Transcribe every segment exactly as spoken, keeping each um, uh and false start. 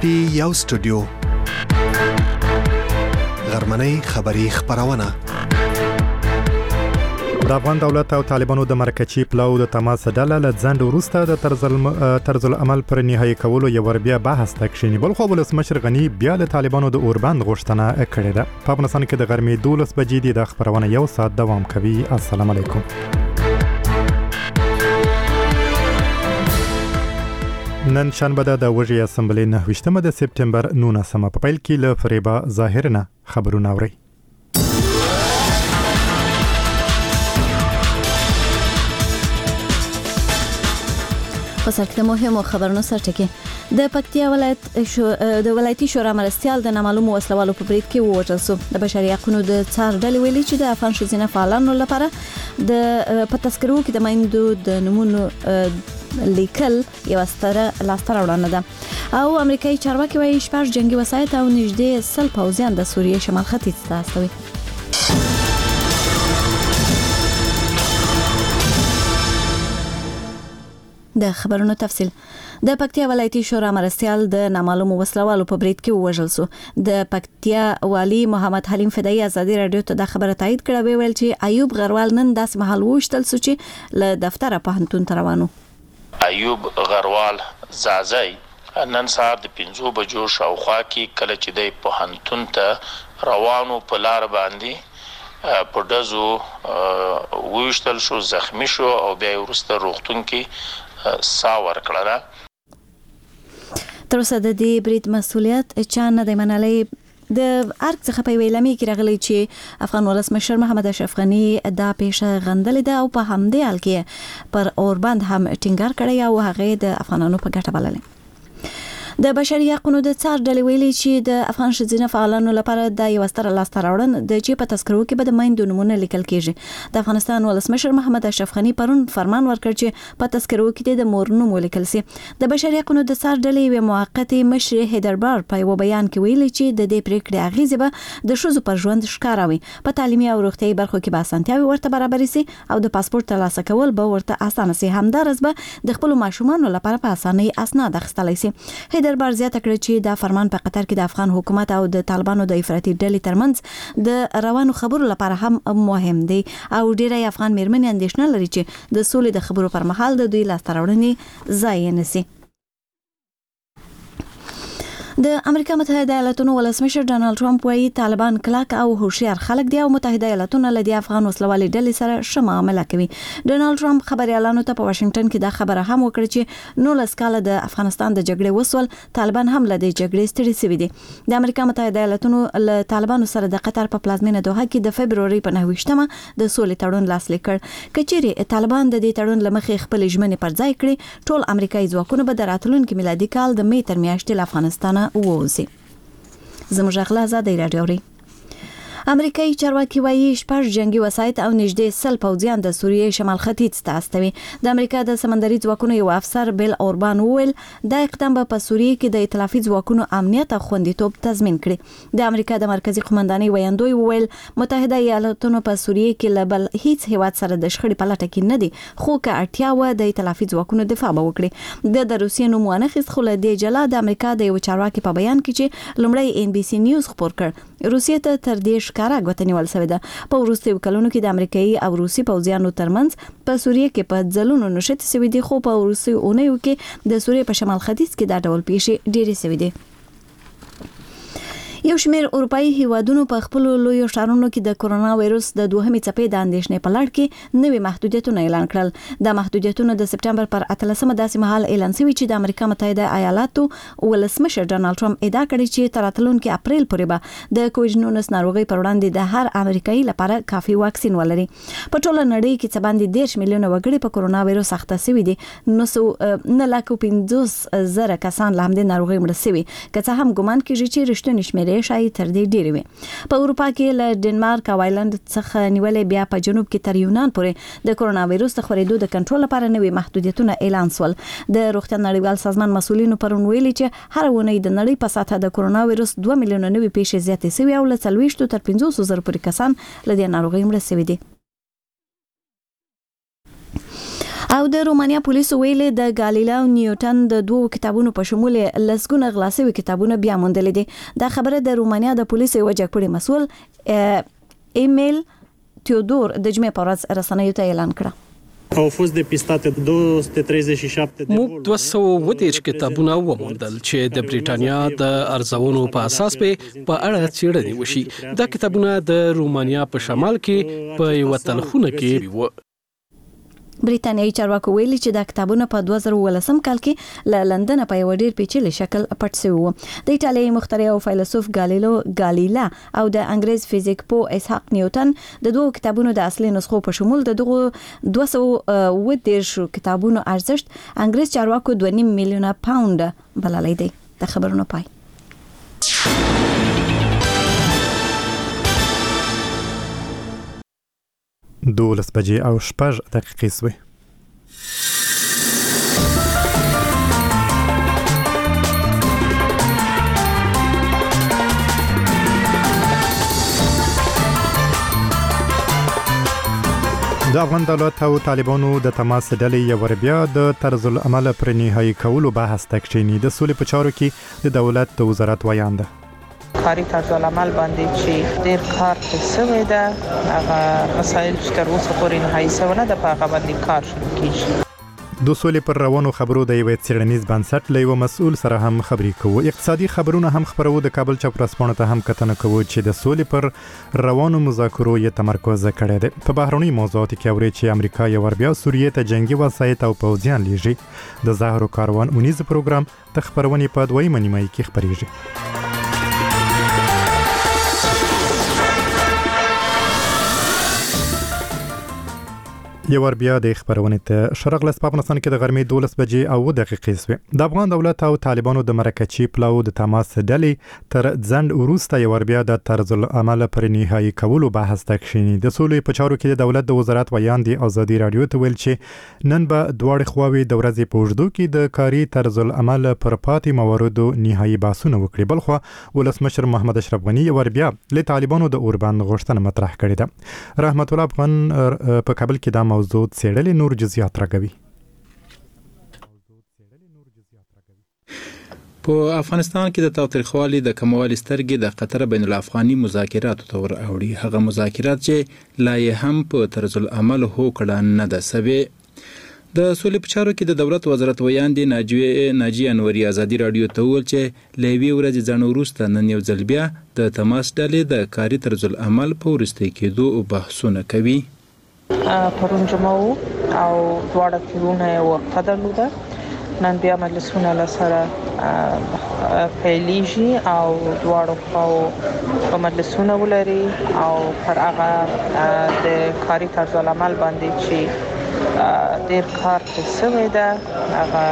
پټي یو سټوډیو غرمنۍ خبری خبرونه د افغان دولت او طالبانو د مرکچی پلاو د تماس ډله ل ځند وروسته د طرز العمل پر نهایی کولو یو ور بیا بحث تکشینی بل خو ولسمشر غنی بیا له طالبانو د اوربند غوښتنه کړې ده په افغانستان کې د غرمې دولس بجې د خبرونه یو ساعت دوام کوي. السلام علیکم. نن شنبه د وژي اسمبلی نه وشتمه د سپتمبر نولسمه په پیل کې له فریبا ظاهرنه خبرونه اوري. په سر کې د مهمو خبرونو سرټکی د پکتیا ولایت شو د ولایتي شورا مرستيال د نامعلومو وسلوالو په بریټ کې ووژل شو. د بشري حقوقو د څار ډلې ویلي چې د افغان شزینه فعالانو لپاره د په تذکرو کې د مایندو د نمونو لیکل یو ستره لاستر وړاندې ده او امریکایي چارواکي وايي شپږ جنگي وسایط او نږدې سل پوځیان د سوریې شمال ختیځ ته استوي. د خبرونو تفصیل د پکتیا ولایتي شورا مرستيال د نامعلومو وسلوالو په بریټ کې ووژل شو. د پکتیا والی محمد حلیم فدایي ازادي رادیو ته د خبره تایید کړه ویل چې ایوب غروال نن داس محل وشتل سو چې له دفتر په هنتون روانو. ایوب غروال زازای نن سهار د پنځو بجو شاوخوا کې کله چې د پوهنتون ته روانو په لار باندې په دزو وشتل شو، زخمی شو او بیا ورسته روغتون کې سا ورکړه. تر اوسه د دې برید مسولیت چا نه دی منلی. د ارګ څخه په ویلامي کې راغلی چې افغان ولسمشر محمد اشرف غنی دا پیښه غندلې ده او په همدې حال کې پر اوربند هم ټینګار کړی او هغه د افغانانو په ګټه بللې. د بشري حقوقو د څار ډلې ویلي چې د افغان شزینه فعالانو لپاره د یو ستر لاس تراوړن د چې په تذکرو کې به د مایندو نمونه لیکل کیږي. د افغانستان ولسمشر محمد اشرف غنی پرون فرمان ورکړ چې په تذکرو کې د مور نوم ولیکل شي. د بشري حقوقو د څار ډلې یو موقتی مشر هیدربار په یو بیان کې ویلي چې د دې پریکړې اغیزه به د شوزو پر ژوند ښکاروي، په تعلیمي او روغتيایي برخو کې به اسانتیاوي ورته برابر شي او د پاسپورت ترلاسه کول به ورته اسانه شي. همدارس به د خپل ماشومان لپاره په اسانۍ اسناد اخیستلی شي. هیدربار زیاته کړ چې دا فرمان په قطر کې د افغان حکومت او د طالبانو د افراطي ډلې ترمنځ د روانو خبرو لپاره هم مهم دی او ډیری افغان میرمنې اندېښنه لري چې د سولې د خبرو پر مهال د دوی لاسته راوړنې ضایع نشي. د امریکا متحده ایالاتونو ولسمشر ډانلډ ټرمپ وايي طالبان کلک او هوښیار خلک دي او متحده ایالاتونو له دې افغان وسلوالي ډلې سره ښه معامله کوي. ډانلډ ټرمپ خبريالانو ته په واشنگټن کې دا خبره هم وکړه چې نولس کاله د افغانستان د جګړې وسول طالبان هم له دې جګړې ستړي شوي دي. د امریکا متحده ایالاتونو له طالبانو سره د قطر په پلازمینه دوحه کې د فبرवरी په نهه ویشتمه د سولې تړون لاسلیک کړ. کچېرې طالبان د دې تړون لمخې خپل ژمنې پر ځای کړې ټول امریکایي ځواکونه به د راتلونکي میلادي کال د می تر میاشتې له افغانستان ووزي. زموږ غلا زاده رادیو ری امریکایي چارواکي وايي شپږ جنگي وسایط او نږدې سل پوځیان د سوریې شمال ختیځ ته استوي. د امریکا د سمندري ځواکونو یو افسر بیل اوربان وویل دا اقدام به په سوریې کې د ائتلافي ځواکونو امنیت او خوندیتوب تضمین کړي. د امریکا د مرکزی قومندانۍ ویاندوی وویل متحده ایالاتونو په سوریې کې لبل هیڅ هیواد سره د شخړې په لټه کې نه دي، خو که اړتیا و د ائتلافي ځواکونو دفاع به وکړي. د د روسیې نوم وانخیست خو له دې جلا د امریکا د یو چارواکي په بیان کې چې لومړی ان بي سي نیوز خبر کړ روسیې ته تر دې ښکارا غوښتنې ولسوي ده. په وروستیو کلونو کې د امریکایي او روسي پوځیانو ترمنځ په سوریې کې په ځلونو نشته سوي دي، خو په وروستیو اونیو کې د سوریې په شمال ختیځ کې دا ډول پیښې ډېرې سوي دي. یو شمېر اروپאי هیوادونو په خپل لوی ښارونو کې د کورونا وایروس د دوهمې څپې د اندېښنې په لړ کې نوې محدودیتونه اعلان کړل. د محدودیتونو د سپټمبر پر اتلسمه داسې مهال اعلان شوی چې د امریکا متحده ایالاتو ولسمشر ډانلډ ټرمپ ادعا کړې چې تر راتلونکي اپریل پورې به د کووډ نولس ناروغۍ پر وړاندې د هر امریکایي لپاره کافي واکسین ولري. په ټوله نړۍ کې څه باندې دېرش میلیونه وګړي په کورونا وایروس اخته شوي دي. نو نه لاکو پنځوس زره کسان له همدې ناروغۍ مړه شوي، که څه هم ګمان کېږي چې رښتونې شمېرې شاید تر دې ډېرې وي. په اروپا کې له ډنمارک او آیلند څخه نیولې بیا په جنوب کې تر یونان پورې د کورونا وایروس د خپرېدو د کنټرول لپاره نوې محدودیتونه اعلان شول. د روغتیا نړیوال سازمان مسؤلینو پرون ویلي چې هر ونې د نړۍ په سطحه د کورونا وایروس دوه میلیونه نوې پیښې زیاتې شوي او له څلوېښتو تر پنځوسو زرو پورې کسان له دې ناروغۍ مړه شوي دي. او د رومانیا پولیسو ویلي د ګالیلا او نیوټن د دوو کتابونو په شمول لسګونه غلا شوي کتابونه بیا موندل دي. دا خبره د رومانیا د پولیسو یو جګپړی مسؤل ایمیل تیودور د جمعې په ورځ رسنیو ته اعلان کړ. Au fost depistate două sute treizeci și șapte de موږ دوه سوه اووه دېرش کتابونه وموندل چې د بریټانیا د ارزونو په اساس په اړه څېړنې وشي. دا کتابونه د رومانیا په شمال کې په یوه تلخونه کې وو. بریټانیایي چارواکو ویلي چې دا کتابونه په دوه زره اوولسم کال کې له لندن په یو ډیر پیچلي شکل پټ شوي وو. د ایټالیایي مخترع او فیلسوف ګالیلو ګالیلا او د انګریز فزیک پو اسحاق نیوټن د دوه کتابونو د اصلي نسخو په شمول د دغه دوه سوه اووه دېرش کتابونو ارزښت انګریز چارواکو دوه نیم میلیونه پاوند بللی دی. د خبرونو پای. دولس بجې او شپږ دقیقې سوې. د افغان دولت او طالبانو د تماس ډلې یو بیا د طرز العمل پر نهایی کولو بحث تکشینی د سولې په چارو کې د دولت د وزارت ویاند کاری طرز العمل باندې چې ډیر کار شوی ده. هغه مسایل چې تر اوسه پورې نهایی شوی نه ده، په هغه باندې کار شروع کیږي. د سولې پر روانو خبرو د یوې څېړنیز بنسټ له یو مسؤل سره هم خبرې کوو. اقتصادي خبرونه هم خبرو. د کابل چاپرسپانو ته هم کتنه کوو چې د سولې پر روانو مذاکرو یې تمرکز کړی دی. په بهرنۍ موضوعاتو کې اوري چې امریکا یو بیا سوریې ته جنگي وسایط او پوځیان لیږي. د زهرو کاروان اونیز پروګرام د خبرونې په دویمه نیمایي کې خبرېږي. یو بیا د خبرونه ته شرق په افغانستان کې د غرمې دولس بجې او دقیقې سوې. د افغان دولت او طالبانو د مرکچی پلاو د تماس ډلې تر ځند وروسته یو بیا د طرز العمل پر نهایی کولو بحث تکشینی. د سولې په چارو کې د دولت د وزارت ویاند ازادي رادیو ته ویل چې نن به دواړه خواوې د ورځې په اوږدو کې د کاري طرز العمل پر پاتې مواردو نهایی بحثونه وکړي. بلخو ولسمشر محمد اشرف غنی یو بیا له طالبانو د اوربند غوښتنه مطرح کړې ده. رحمت الله افغان په کابل کې د موضوع څېړلې نور جزئیات راغوي. په افغانستان کې د تاوتریخوالي د کموالي سترګې د قطر بین الافغاني مذاکراتو ته ور اوړي. هغه مذاکرات چې لا یې هم په طرز العمل هوکړه نه ده سوې. د سولې په چارو کې د دولت وزارت ویاندې ناجیه ناجیه انوري ازادي رادیو ته وویل چې له یوې ورځې ځنډ وروسته نن یو ځل بیا د تماس ډلې د کاري طرز العمل په وروستي کېدو بحثونه کوي. پرون جمعه او دواړه تیرونه یې وقفه درلوده. نن بیا مجلسونه لسره پیلیږي او دواړو خواو په مجلسونه ولري او پر هغه د کاري طرز العمل باندې چې ډیر کار شوی ده، هغه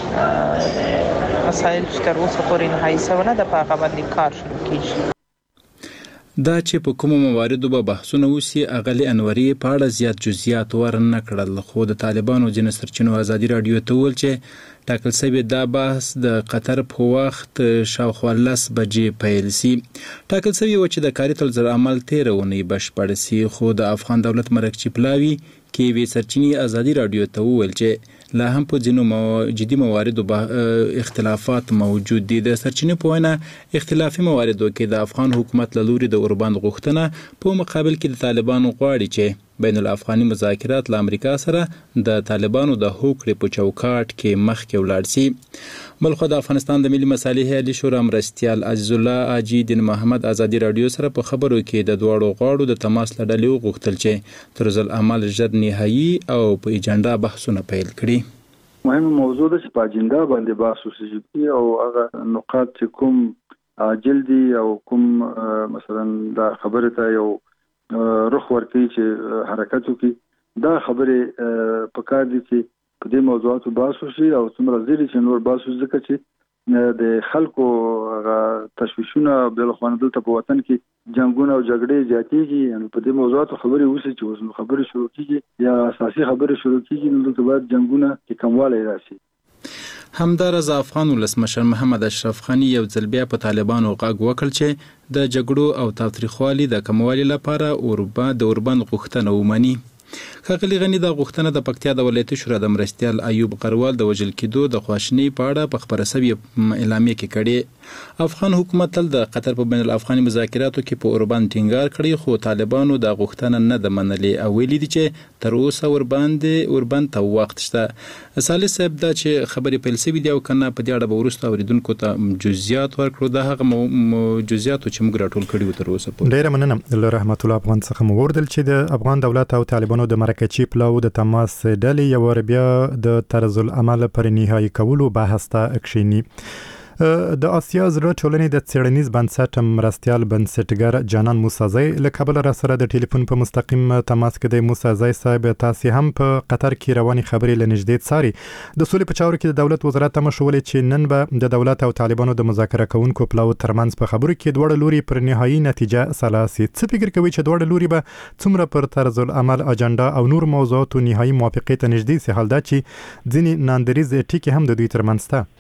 مسایل چې تر اوسه پورې نهایی شوی نه ده، په هغه باندې کار شروع کیږي. دا چې په کومو مواردو به بحثونه وسي اغلې انوري په اړه زیات جزئیات ورنه کړل. خو د طالبانو ځینې سرچینو ازادي رادیو ته وویل چې ټاکل شوی دا بحث د قطر په وخت شاوخوا لس بجې پیل سي. ټاکل شوی و چې د کاري طرز العمل تېره اونۍ بشپړ سي. خو د افغان دولت مرکچی پلاوي کې یوې سرچینې ازادي رادیو ته وویل چې لا هم په ځینو مو... جدي مواردو اختلافات موجود دي. د سرچینې په وینا اختلافي مواردو کې د افغان حکومت له لوري د اوربند غوښتنه په مقابل کې د طالبانو غواړي چې بین الافغاني مذاکرات له امریکا سره د طالبانو د هوکړې په چوکاټ کې مخکې ولاړ سي. بلخو د افغانستان د ملي مصالحې عالي شورا مرستیال عزیز الله حاجي دین محمد ازادي رادیو سره په خبرو کې د دواړو غواړو د تماس له ډلې وغوښتل چې طرز العمل ژر نهایي او په ایجنډا بحثونه پیل کړي. مهمه موضوع ده چې په اجنډا باندې بحث وشي او هغه نقاط چې کوم عاجل دي او کوم مثلا دا خبره ته یو رخ ورکړي چې حرکت وکړي، دا خبره په کار دي چې په دې موضوعاتو بحث وشي او څومره زیری چې نور بحث وشي ځکه چې د خلکو تشویشونه بل خو دلته په وطن کې جنگونه او جګړې زیاتېږي. یعنی په دې موضوعاتو خبرې وشي چې اوس خبرې شروع کیږي یا اساسي خبرې شروع کیږي نو دلته باید جنگونه کې کموالی راشي. همدارز افغان ولسمشر محمد اشرف غنی یو ځل بیا په طالبانو غږ وکړ چې د جګړو او تاوتریخوالي د کموالي لپاره اوربند د اوربند غوښتنه ومني. ښاغلي غني دا غوښتنه د پکتیا د ولایتي شورا د مرستیال ایوب غروال د وژل کېدو د خواشینۍ په اړه په خبره سوي اعلامیه کې کړې. افغان حکومت تل د قطر په بین الافغاني مذاکراتو کې په اوربان ټینګار کړی، خو طالبانو دا غوښتنه نه د منلې او ویلي دي چې تر اوسه ورباندې اوربان ته وخت شته. صالح صاحب دا چې خبرې پیل شوې دي او کنه په دې اړه به وروسته اوریدونکو ته جزئیات ورکړو، دا هغه جزئیات چې موږ راټول کړي وو تر اوسه پورې. ډیره مننه له رحمت الله افغان څخه مو وردل چې د افغان دولت او طالبانو د مرکچی پلاو د تماس ډلې یو ور بیا د طرز العمل پر نهایی کولو بحث ته اکشینی. د آسیا زړه ټولنې د څېړنیز بنسټ مرستیال بنسټګر جانان موسازی له کابل را سره د ټلیفون په مستقیم تماس کې د موسازی صاحب تاسو هم په قطر کې رواني خبرې لنږدې څاري. د سولې په چارو کې د دولت وزارت هم شولې چې نن به د دولت او طالبانو د مذاکره کوونکو پلاو ترمنځ په خبرو کې دوړ لوري پر نهایی نتیجه سلاسي. څه فکر کوي چې دوړ لوري به څومره پر طرز العمل اجنډا او نور موضوعات نهایی موافقه ته نږدې سي، حال دا چې ځینې ناندریز ټکی هم د دوی ترمنځ ته؟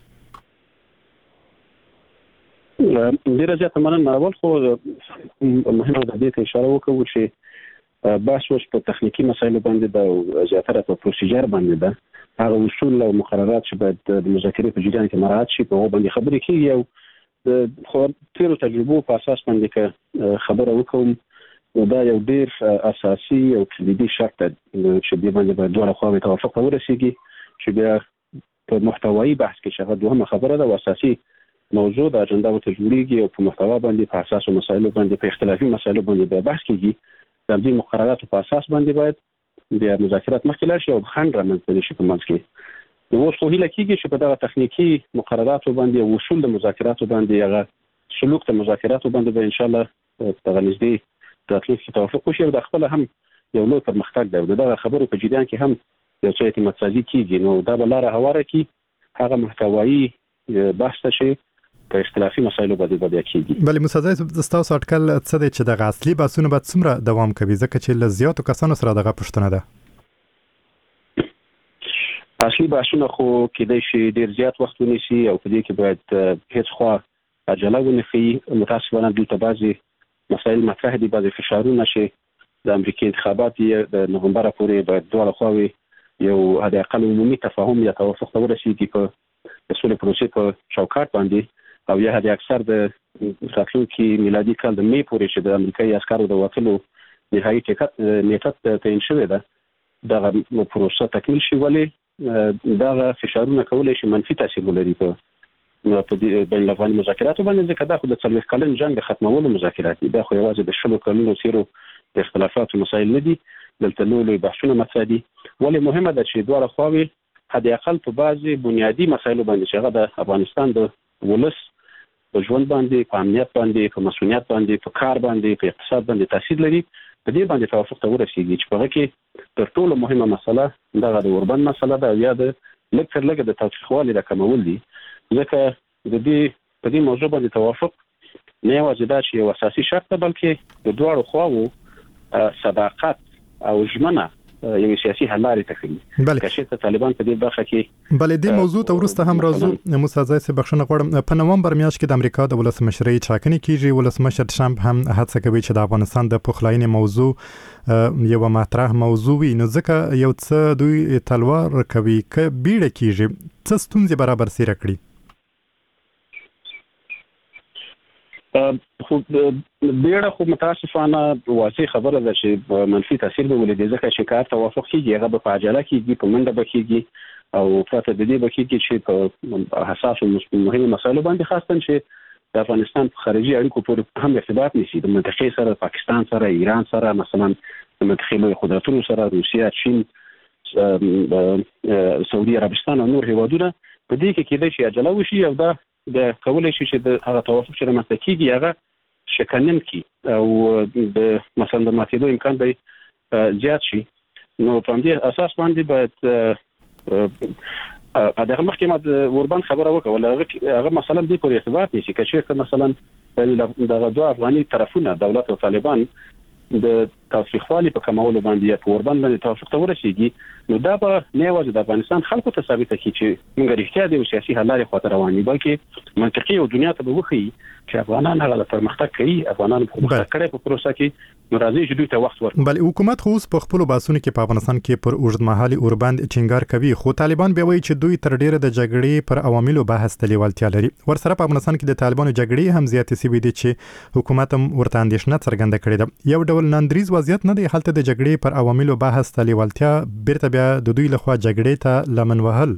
ډیره زیاته مننه. اول خو مهمه ده دې ته اشاره وکړو چې بحث اوس په تخنیکی مسایلو باندې ده او زیاتره په پروسیجر باندې ده. هغه اصول او مقررات چې باید د مذاکرې په جریان کې مراعات شي په هغه باندې خبرې کیږي او د خو تیرو تجربو په اساس باندې که خبره وکوم نو دا یو ډیر اساسي او کلیدي شرط دی چې دې باندې باید دواړه خواوې توافق ته ورسیږي چې بیا په محتوایي بحث کې چې هغه دوهمه خبره ده او اساسي موضوع د اجنډا او تجربي او په محتوا باندې په اساس او مسایلو باندې په اختلافي مسایلو باندې بحث کیږي. د دې مقرراتو په اساس باندې باید د مذاکرات مخکې لاړ شي او خنډ رامنځته شي په منځ کې. نو اوس خو هیله کیږي چې په دغه تخنیکی مقرراتو باندې او اصول د مذاکراتو باندې هغه سلوک د مذاکراتو باندې به ان شاء الله په نږدې راتلونکي توافق وشي او د خپل هم یو لوی پرمختګ دی. دغه خبرو په جریان کې هم یو څه اعتماد سازي کیږي نو دا به لاره هواره کی هغه محتوایي بحث شي په اختلافي مسایلو باندې باندې کیږي. بلې موسازی تاسو اټکل څه دی چې د اصلي بحثونو به څومره دوام کوي ځکه چې له زیاتو کسانو سره دغه پوښتنه ده؟ اصلي بحثونه خو کېدای شي ډیر زیات وخت ونیسي او په دې کې باید هیڅ خوا عجله ونه شي. متاسفانه دلته بعضي مسایل مطرح دي، بعضي فشارونه شي د امریکا انتخابات د نومبر پورې باید دواړه خواوې یو حد اقل عمومي تفاهم یا توافق ته ورسیږي په د سولې پروسې په چوکاټ باندې او یا حد اکثر د راتلونکي میلادي کال د می پورې چې د امریکایي عسکرو د وټلو نهایي نیټه تعیین شوې ده دغه پروسه تکمیل شي، ولې دغه فشارونه کولی شي منفي تاثیر ولري په بین الافغاني مذاکراتو باندې ځکه دا خو د څلوېښت کلن جنګ د ختمولو مذاکرات دي. دا خو یوازې د شلو کلونو تیرو د اختلافاتو مسایل نه دي، دلته لوی لوی بحثونه مطرح دي. ولې مهمه ده چې دواړه خواوې حد اقل په بعضې بنیادي مسایلو باندې چې هغه د افغانستان د ولس په ژوند باندې، په امنیت باندې، په مسؤلیت باندې، په کار باندې، په اقتصاد باندې تاثیر لري، په دې باندې توافق ته ورسیږي چې په هغه کې تر ټولو مهمه مسله دغه د اوربند مسله ده یا د لږ تر لږه د تاوتریخوالي راکمول دي. ځکه د دې په دې موضوع باندې توافق نه یوازې دا چې یو اساسي شرط ده بلکې د دواړو خواوو صداقت او ژمنه یو سیاسي حل لارې ته کوي. بله که طالبان په دې برخه کې بله دې موضوع ته وروسته هم راځو. موسازی صاحب بخښنه غواړم، په نومبر میاشت کې د امریکا د ولسمشرۍ ټاکنې کیږي. ولسمشر ټرمپ هم هڅه کوي چې د افغانستان د پخلاینې موضوع یو مطرح موضوع وي، نو ځکه یو څه دوی تلوار کوي که بیړه کیږي څه ستونزې برابر سره کړي. خو بیړه خو متاسفانه واضح خبره ده چې منفي تاثیر به ولري ځکه چې کار توافق کیږي هغه به په عجله کیږي، په منډه به کیږي او پرته د دې به کیږي چې په حساس او مهمو مسایلو باندې خاصه چې د افغانستان په خارجي اړیکو پورې هم ارتباط نیسي، د منطقې سره، پاکستان سره، ایران سره، مثلا د منطقې لوی قدرتونو سره، روسیه، چین، سعودي عربستان او نور هیوادونه په دې کې کېدای شي عجله وشي او دا د کولای شي چې د هغه توافق چې رامنځته کیږي هغه شکنن کی او د مثلا د ماتېدو امکان به زیات شي. نو په دې اساس باندې باید دغه مخکې ما د اوربند خبره وکړه هغه مثلا دې پورې ارتباط نیسي که چېرته مثلا دغه دوه افغاني طرفونه دولت او طالبان د تاوتریخوالي په کمولو باندې یا په اوربند باندې توافق ته ورسیږي نو دا به نه یوازې د افغانستان خلکو ته ثابته کړي چې موږ رښتیا د سیاسي حل لارې خواته روان یو بلکې منطقي او دنیا ته به وښیي چې افغانان هغه پرمختګ کوي افغانان پرمختګ کوي په پروسه کې نو راځي چې دوی ته وخت ورکړي. بل حکومت خو په خپل باسونو کې په افغانستان کې پر اوږدمهالي اوربند ټینګار کوي خو طالبان بیا وایي چې دوی تر ډیره د جګړې پر عواملو بحث ته لیوالتیا لري. ورسره په افغانستان کې د طالبانو جګړې هم زیاتې سوي دي چې حکومت هم ورته اندېښنه څرګنده کړې ده. یو ډول ناندریز وضعیت نه دی هلته د جګړې پر عواملو بحث ته لیوالتیا بیرته بیا د دوی لخوا جګړې ته لمن وهل.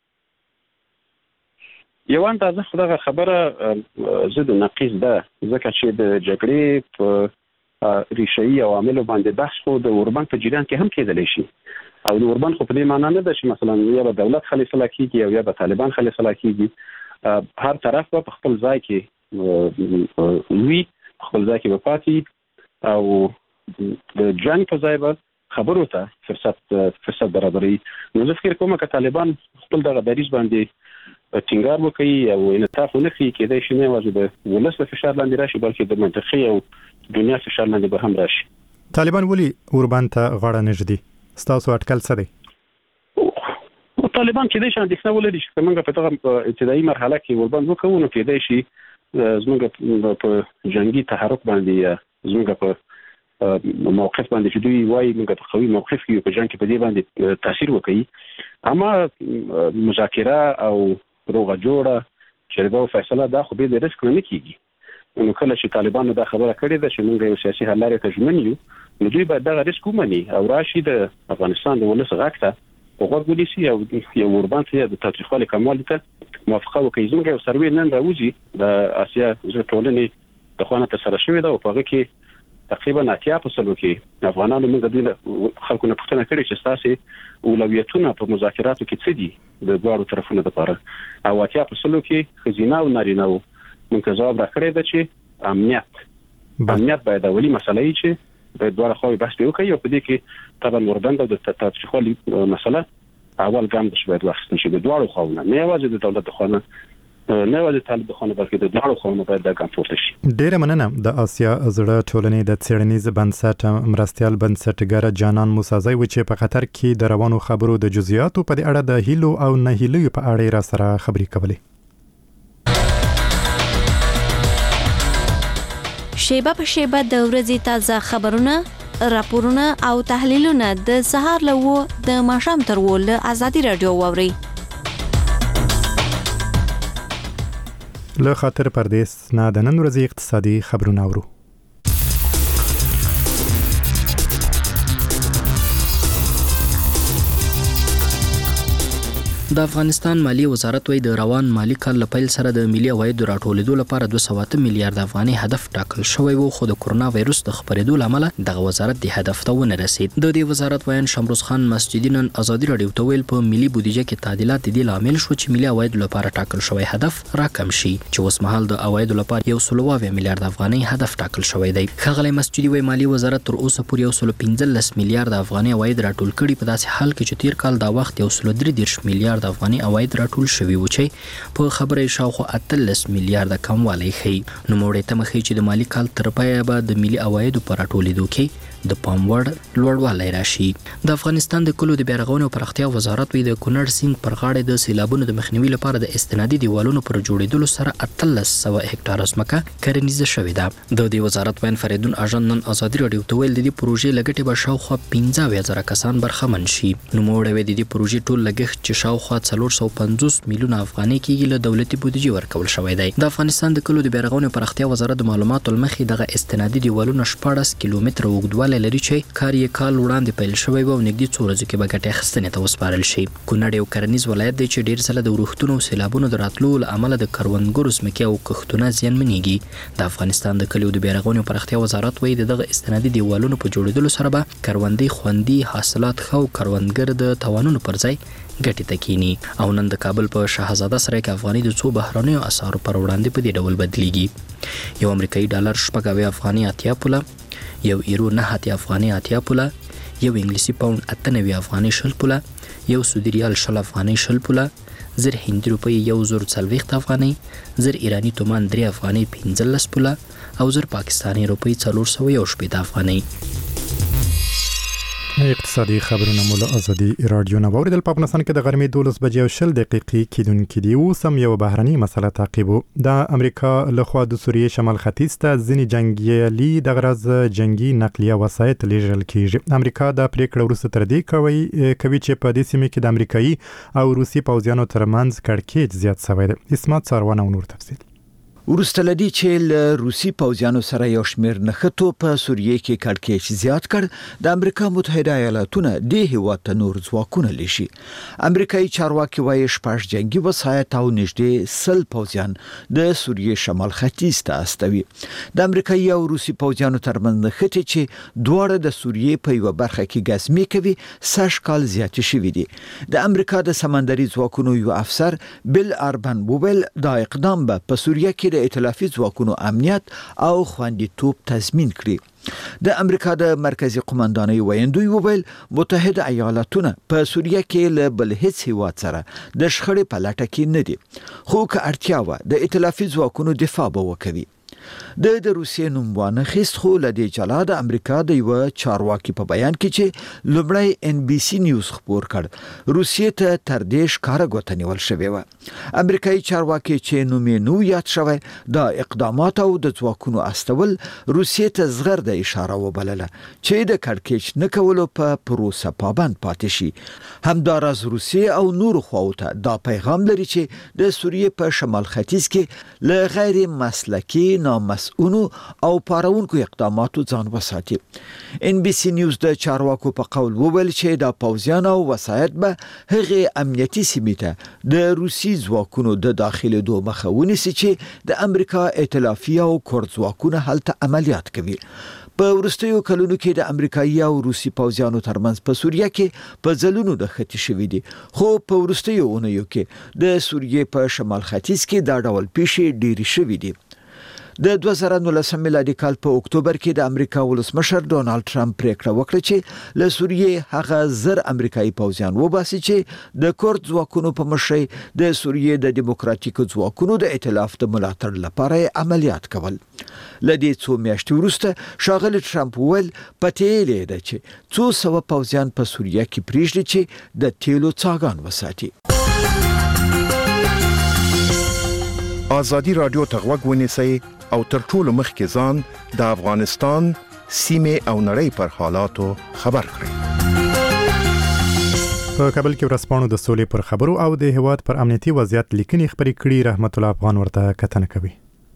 یو اندازه خدغه خبره زه د نقیض ده ځکه چې د جګړې په ریشه‌ای عواملو باندې بحث خو د اوربند په جریان کې هم کېدلی شي او د اوربند خو په دې معنی نه ده چې مثلا یا به دولت خلیفه کېږي او یا به طالبان خلیفه کېږي هر طرف په خپل ځای کې وي خپل ځای کې به پاتې او د جنگ په ځای به خبرو ته فرصت فرصت برابري. نو زه فکر کوم چې طالبان خپل دغه دریځ باندې ټینګار وکړي او انعطاف ونه کړي کېدای شي نه یوازې د ولس په فشار لاندې راشي بلکې د منطقي او دنیا فشار لاندې به هم راشي. طالبان ولي اوربند ته غاړه نږدي ستاسو اټکل څه دی؟ طالبان کېدای شي اندېښنه ولري چې موږ په دغه ابتدایي مرحله کې اوربند وکړو نو کېدای شي زموږ په جنگي تحرک باندې زموږ په موقف باندې چې دوی وايي موږ په قوي موقف کې په جنگ کې په دې باندې تاثیر وکړي اما مذاکره او روغه جوړه چرګو فیصله دا خو به د ریسک نه کیږي نو کله چې طالبانو دا خبره کړې ده چې موږ یو سیاسي حل لارې ته ژمن یو نو دوی باید دغه ریسک ومني او راشي د افغانستان د ولس غږ ته وغوږ ونیسي او یو اوربند یا د تاوتریخوالي کموالي ته موافقه وکړي. زموږ یو سروې نن راوځي د اسیا ټولنې د خوا نه ترسره شوې ده او په هغه کې تقریبا اتیا په سلو کې افغانانو موږ د خلکو نه پوښتنه کړې چې تاسو اولویتونه په مذاکراتو کې څه دي د دواړو طرفونو لپاره او اتیا په سلو کې خزینه او نارینه وو موږ جواب راکړی دی چې امنیت امنیت باید اولی مسله وي چې د دواړو خواوې بحث وکړي او په دې کې طبعا اوربند او د تاوتریخوالي مسله اول ګام د شوید واخیستل شي د دواړو خواوو نه یوازې د دولت خوا نه نه ولې طالب خونه بلکې د دواړو خواوو باید دا ګام پورته شي. ډیره مننه د آسیا زړه ټولنې د څېړنیز بنسټ مرستیال بنسټګر جانان موسازی و چې په خطر کې د روانو خبرو د جزئیاتو په اړه د هیلو او نه هیلو په اړه را سره خبرې کولې. شیبه په شیبه د ورځې تازه خبرونه راپورونه او تحلیلونه د سهار له و د ماښام تر و له ازادي رادیو واوري. له خاطر پردیس نه د نن ورځې اقتصادي خبرونه اورو. د افغانستان مالی وزارت وایي د روان مالی کال له پیل سره د ملي عوایدو راټولېدو لپاره دوه سوه اته میلیارډ افغاني هدف ټاکل شوی و خو د کرونا وایرس د خپرېدو له امله دغه وزارت د هدف ته ونه رسید. د دې وزارت وایي شمروز خان مسجدي نن ازادي رادیو ته ویل په ملي بودیجه کې تعدیلات د دې لامل شو چې ملي عوایدو لپاره ټاکل شوی هدف راکم شي چې اوس مهال د عوایدو لپاره یو سل او اویا میلیارډ افغاني هدف ټاکل شوی دی. ښاغلی مسجدي وایي مالی وزارت تر اوسه پورې یو سل پنځلس میلیارډ افغاني عواید راټول کړي په داسې حال کې چې تیر کال دا وخت یو سل درې دېرش میلیارډ افغاني عواید راټول شوی و چې په خبره شاوخوا اتلس میلیارډ کموالی ښیي. نو موړې ته مخې چې د مالی کال تر پایه به د ملي عوایدو په راټولېدو کې د پام وړ لوړوالی راشي. د افغانستان د کلو د بیا رغونې او پراختیا وزارت وایي د کونړ سیند پر غاړې د سیلابونو د مخنیوي لپاره د استنادي دیوالونو پر جوړېدلو سره اتلس سوه هکټاره ځمکه کرنیزه شوې ده. د دې وزارت وین فریدون اژن نن ازادي راډیو ته ویل د دې پروژې لګټې به شاوخوا پنځه اویا زره کسان برخمن شي. نو موړې وایي د دې پروژې ټول لګښت چې شاوخوا څلور سوه پنځوس میلیونه افغانۍ کېږي له دولتي بودیجې ورکول شوی دی. د افغانستان د کلو د بیا رغونې او پراختیا وزارت د معلوماتو له مخې دغه استنادي دیوالونه شپاړس کیلومتره اوږدوالی لري چې کار یې کال وړاندې پیل شوی و او نږدې څو ورځو کې به ګټې اخیستنې ته وسپارل شي. کونړ یو کرنیز ولایت دی چې ډېر ځله د ورښتونو او سیلابونو د راتلو له امله د کروندګرو ځمکې او کښتونه زیانمنېږي. د افغانستان د کلیو د بیا رغونې او پراختیا وزارت وایي د دغه استنادي دیوالونو په جوړېدلو سره به کروندې خوندي، حاصلات ښه او کروندګر د تاوانونو پر ځای ګټې ته کینی. او نن د کابل په شاهزاده سرای کې افغاني د څو بهرنیو اسعارو پر وړاندې په دې ډول بدلیږي. یو امریکایي ډالر شپږ اویا افغاني اتیا پوله، یو ایرو نه اتیا افغاني اتیا پوله، یو انګلیسي پاوند اته نوي افغاني شل پوله، یو سعودي ریال شل افغاني شل پوله، زر هندي روپۍ یو زر څلوېښت افغاني، زر ایراني تومان درې افغاني پنځلس پوله او زر پاکستاني روپۍ څلور سوه یو شپېته افغاني. اقتصادي خبرونه مول ازادي رادیو نووري د افغانستان کې د غرمې دولس بجې او شل دقیقې کېدونکې دی او سم یو بهرني مسله تعقیبو د امریکا لخوا د سوریې شمال ختیځ ته ځینې جنگیالي د غرض جنگي نقلیه وسایط لیږل کیږي. امریکا د پریکړه وروسته تر دې کوي کوي چې په دې سیمه کې د امریکایي او روسي پوځیانو ترمنځ کړکېچ زیات شوی دی. اسمت سروان او نور تفصیل. ورسته لدی چې له روسي پوځیانو سره یو شمېر نښتو په سوریې کې کړکېچ زیات کړ، د امریکا متحده ایالاتونه د هیواد ته نور ځواکونه لیشي. امریکایي چارواکي وایي شپږ جنگي وسایط او نږدې سل پوځیان د سوریې شمال ختیځ ته استوي. د امریکایي او روسي پوځیانو ترمنځ نښتې چې دواړه د سوریې په یو برخه کې ګزمې کوي سږ کال زیات شوي دي. د امریکا د سمندري ځواکونو یو افسر بل اربن وویل دا اقدام به په سوریې کې د ائتلافي ځواکونو امنیت او خوندیتوب تضمین کړي. د امریکا د مرکزی قومندانۍ ویاندوی وویل متحده ایالاتونه په سوریه کې له بل هیڅ هیواد سره د شخړې په لټه کې نه دي، خو که اړتیا وه د ائتلافي ځواکونو دفاع به وکوي. د د روسیې نوم وانه خیست، خو له دې جلا د امریکا د یو چارواکي په بیان کې چې لومړی ان بي سي نیوز خبر کړ روسیې ته تر دې ښکاره ګوته نیول شوې وه. امریکایي چارواکي چې نوم یې نو یاد شوی دا اقدامات او د ځواکونو استول روسیې ته زغر د اشاره وبلله چې د کړکېچ نه کولو په پروسه پابند پاتې شي. همداراز روسیې او نور خواو ته دا پیغام لري چې د سوریې په شمال ختیځ کې له غیر مسلکي نامسؤونو او پارونکو اقداماتو ځان وساتي. ان بي سي نیوز د چارواکو په قول وویل چې دا پوځیان او وسایط به هغه امنیتي سیمې ته د روسي ځواکونو د داخلي دوه مخه ونیسي چې د امریکا ائتلافي او کورد ځواکونه هلته عملیات کوي. په وروستیو کلونو کې د امریکایي او روسي پوځیانو ترمنځ په سوریه کې په ځلونو د ختی شوي دي، خو په وروستیو اونیو کې د سوریې په شمال ختیځ کې دا ډول پیښې ډېرې شوي دي. د دوه زره نولسم میلادي کال په اکتوبر کې د امریکا ولسمشر ډونالد ټرمپ پریکړه وکړه چې له سوریې هغه زر امریکایي پوځیان وباسي چې د کورد ځواکونو په مشرۍ د سوریې د دیموکراتیکو ځواکونو د ائتلاف د ملاتړ لپاره عملیات کول. لدې څو میاشتې وروسته ښاغلی ټرمپ وویل پته یې ده چې څو سوه پوځیان په سوریه کې پریږدي چې د تیلو څاګان وساتي. آزادی رادیو ته غوږ ونیسئ او تر ټولو مخکې ځان د افغانستان سیمې او نړۍ پر حالاتو خبر کړئ. په کابل کې ورځپاڼو د سولې پر خبرو او د هیواد پر امنیتي وضعیت لیکنې خبرې کړي. رحمت الله افغان ورته کتنه کوي.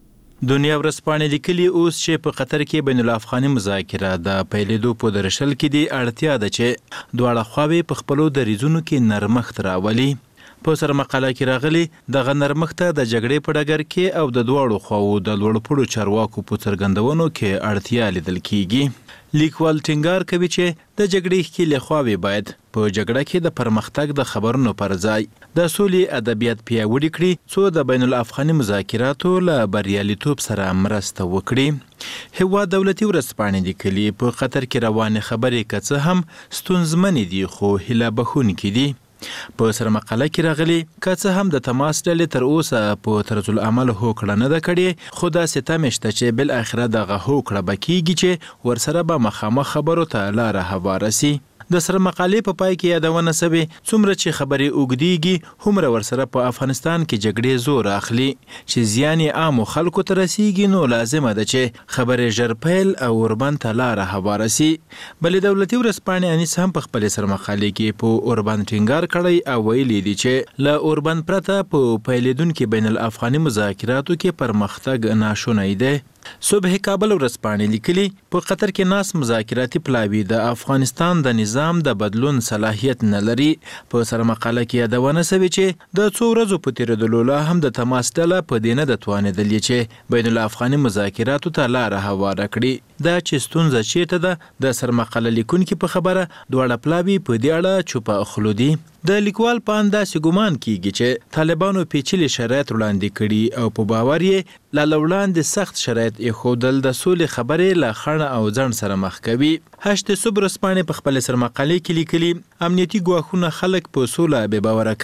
دنیا ورځپاڼې لیکلي اوس چې په قطر کې بین الافغاني مذاکره د پیلېدو په درشل کې دی اړتیا ده چې دواړه خواوې په خپلو دریځونو کې نرمښت راولي. په سره مقاله کې راغلي دغه نرمښت د جګړې په ډګر کې او د دواړو خواوو د لوړپوړو چارواکو په څرګندونو کې اړتیا لیدل کیږي. لیکوال ټینګار کوي چې د جګړې ښکېلې خواوې باید په جګړه کې د پرمختګ د خبرونو پر ځای د سولې ادبیات پیاوړي کړي څو د بین الافغاني مذاکراتو له بریالیتوب سره مرسته وکړي. هیواد دولتي ورځپاڼې لیکلي په قطر کې روانې خبرې که څه هم ستونزمنې دي خو هیله بښونکې دي. په سره مقاله کې راغلي که څه هم د تماس ډلې تر اوسه په طرز العمل هوکړه نه ده کړې، خو داسې تمې شته چې بالاخره دغه هوکړه به کیږي چې ورسره به مخامخ خبرو ته لاره هواره سي. د سره مقالې په پای کې یادونه سوې څومره چې خبرې اوږدېږي هومره ورسره په افغانستان کې جګړې زور اخلي چې زیان یې عامو خلکو ته رسیږي، نو لازمه ده چې خبرې ژر پیل او اوربند ته لاره هواره سي. بلې دولتي ورځپاڼې انیس هم په خپلې سره مقالې کې په اوربند ټینګار کړی او ویلي دي چې له اوربند پرته په پیلېدونکي بین الافغاني مذاکراتو کې پرمختګ ناشونی دی. صبح کابل ورځپاڼې لیکلي په قطر کې ناس مذاکراتي پلاوي د افغانستان د نظام د بدلون صلاحیت نه لري. په سره مقاله کې یادونه سوې چې د څو ورځو په تیریدلو لا هم د تماس ډله په دې نه ده توانېدلې چې بین الافغاني مذاکراتو ته لاره هواره کړي. دا چې ستونزه چیرته ده د سر مقاله لیکونکي په خبره دواړه پلاوي په دې اړه چوپه خوله دي. د لیکوال په انداسې ګمان کیږي چې طالبانو پیچلي شرایط وړاندې کړي او په باور یې لا وړاندې سخت شرایط ایښودل د سولې خبرې له خڼه او ځنډ سره مخ کوي. هشت صبح ورځپاڼې په خپل سرمقالې کې لیکلي امنیتي ګواښونه خلک په سوله بې باوره کوي.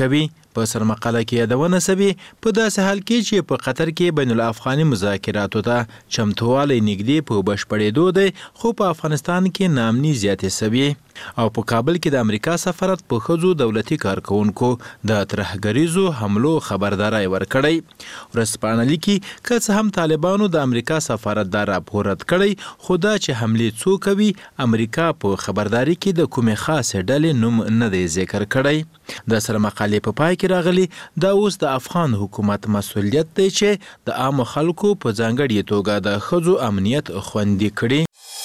په سرمقاله کې یادونه شوې په داسې حال کې چې په قطر کې بین الافغاني مذاکراتو ته چمتووالی نږدې په بشپړېدو دی، خو په افغانستان کې ناامني زیاتې شوې او په کابل کې د امریکا سفارت په ښځو دولتي کارکونکو د ترهګریزو حملو خبرداری ورکړی. ورځپاڼه لیکي که څه هم طالبانو د امریکا سفارت دا راپور رد کړی، خو دا چې حملې څوک کوي امریکا په خبرداري کې د کومې خاصې ډلې نوم نه دی ذکر کړی. د سرمقالې په پای کې راغلی دا اوس د افغان حکومت مسؤلیت دی چې د عامو خلکو په ځانګړې توګه د ښځو امنیت خوندي کړي.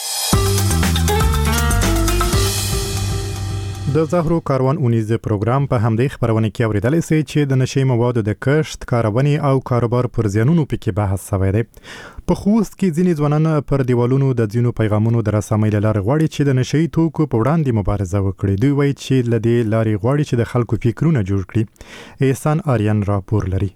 د زهرو کاروان اونیز پروګرام په همدې خبرونه کې اوریدل سي چې د نشي موادو د کښت، کارونې او کاروبار پر زیانونو پکې بحث شوی دی. په خوست کې ځینې ځوانان پر دیوالونو د ځینو پیغامونو د رسامۍ لپاره غواړي چې د نشي توکو په وړاندې مبارزه وکړي. دوی وایي چې لدې لارې غواړي چې د خلکو فکرونه جوړ کړي. احسان آریان راپور لري.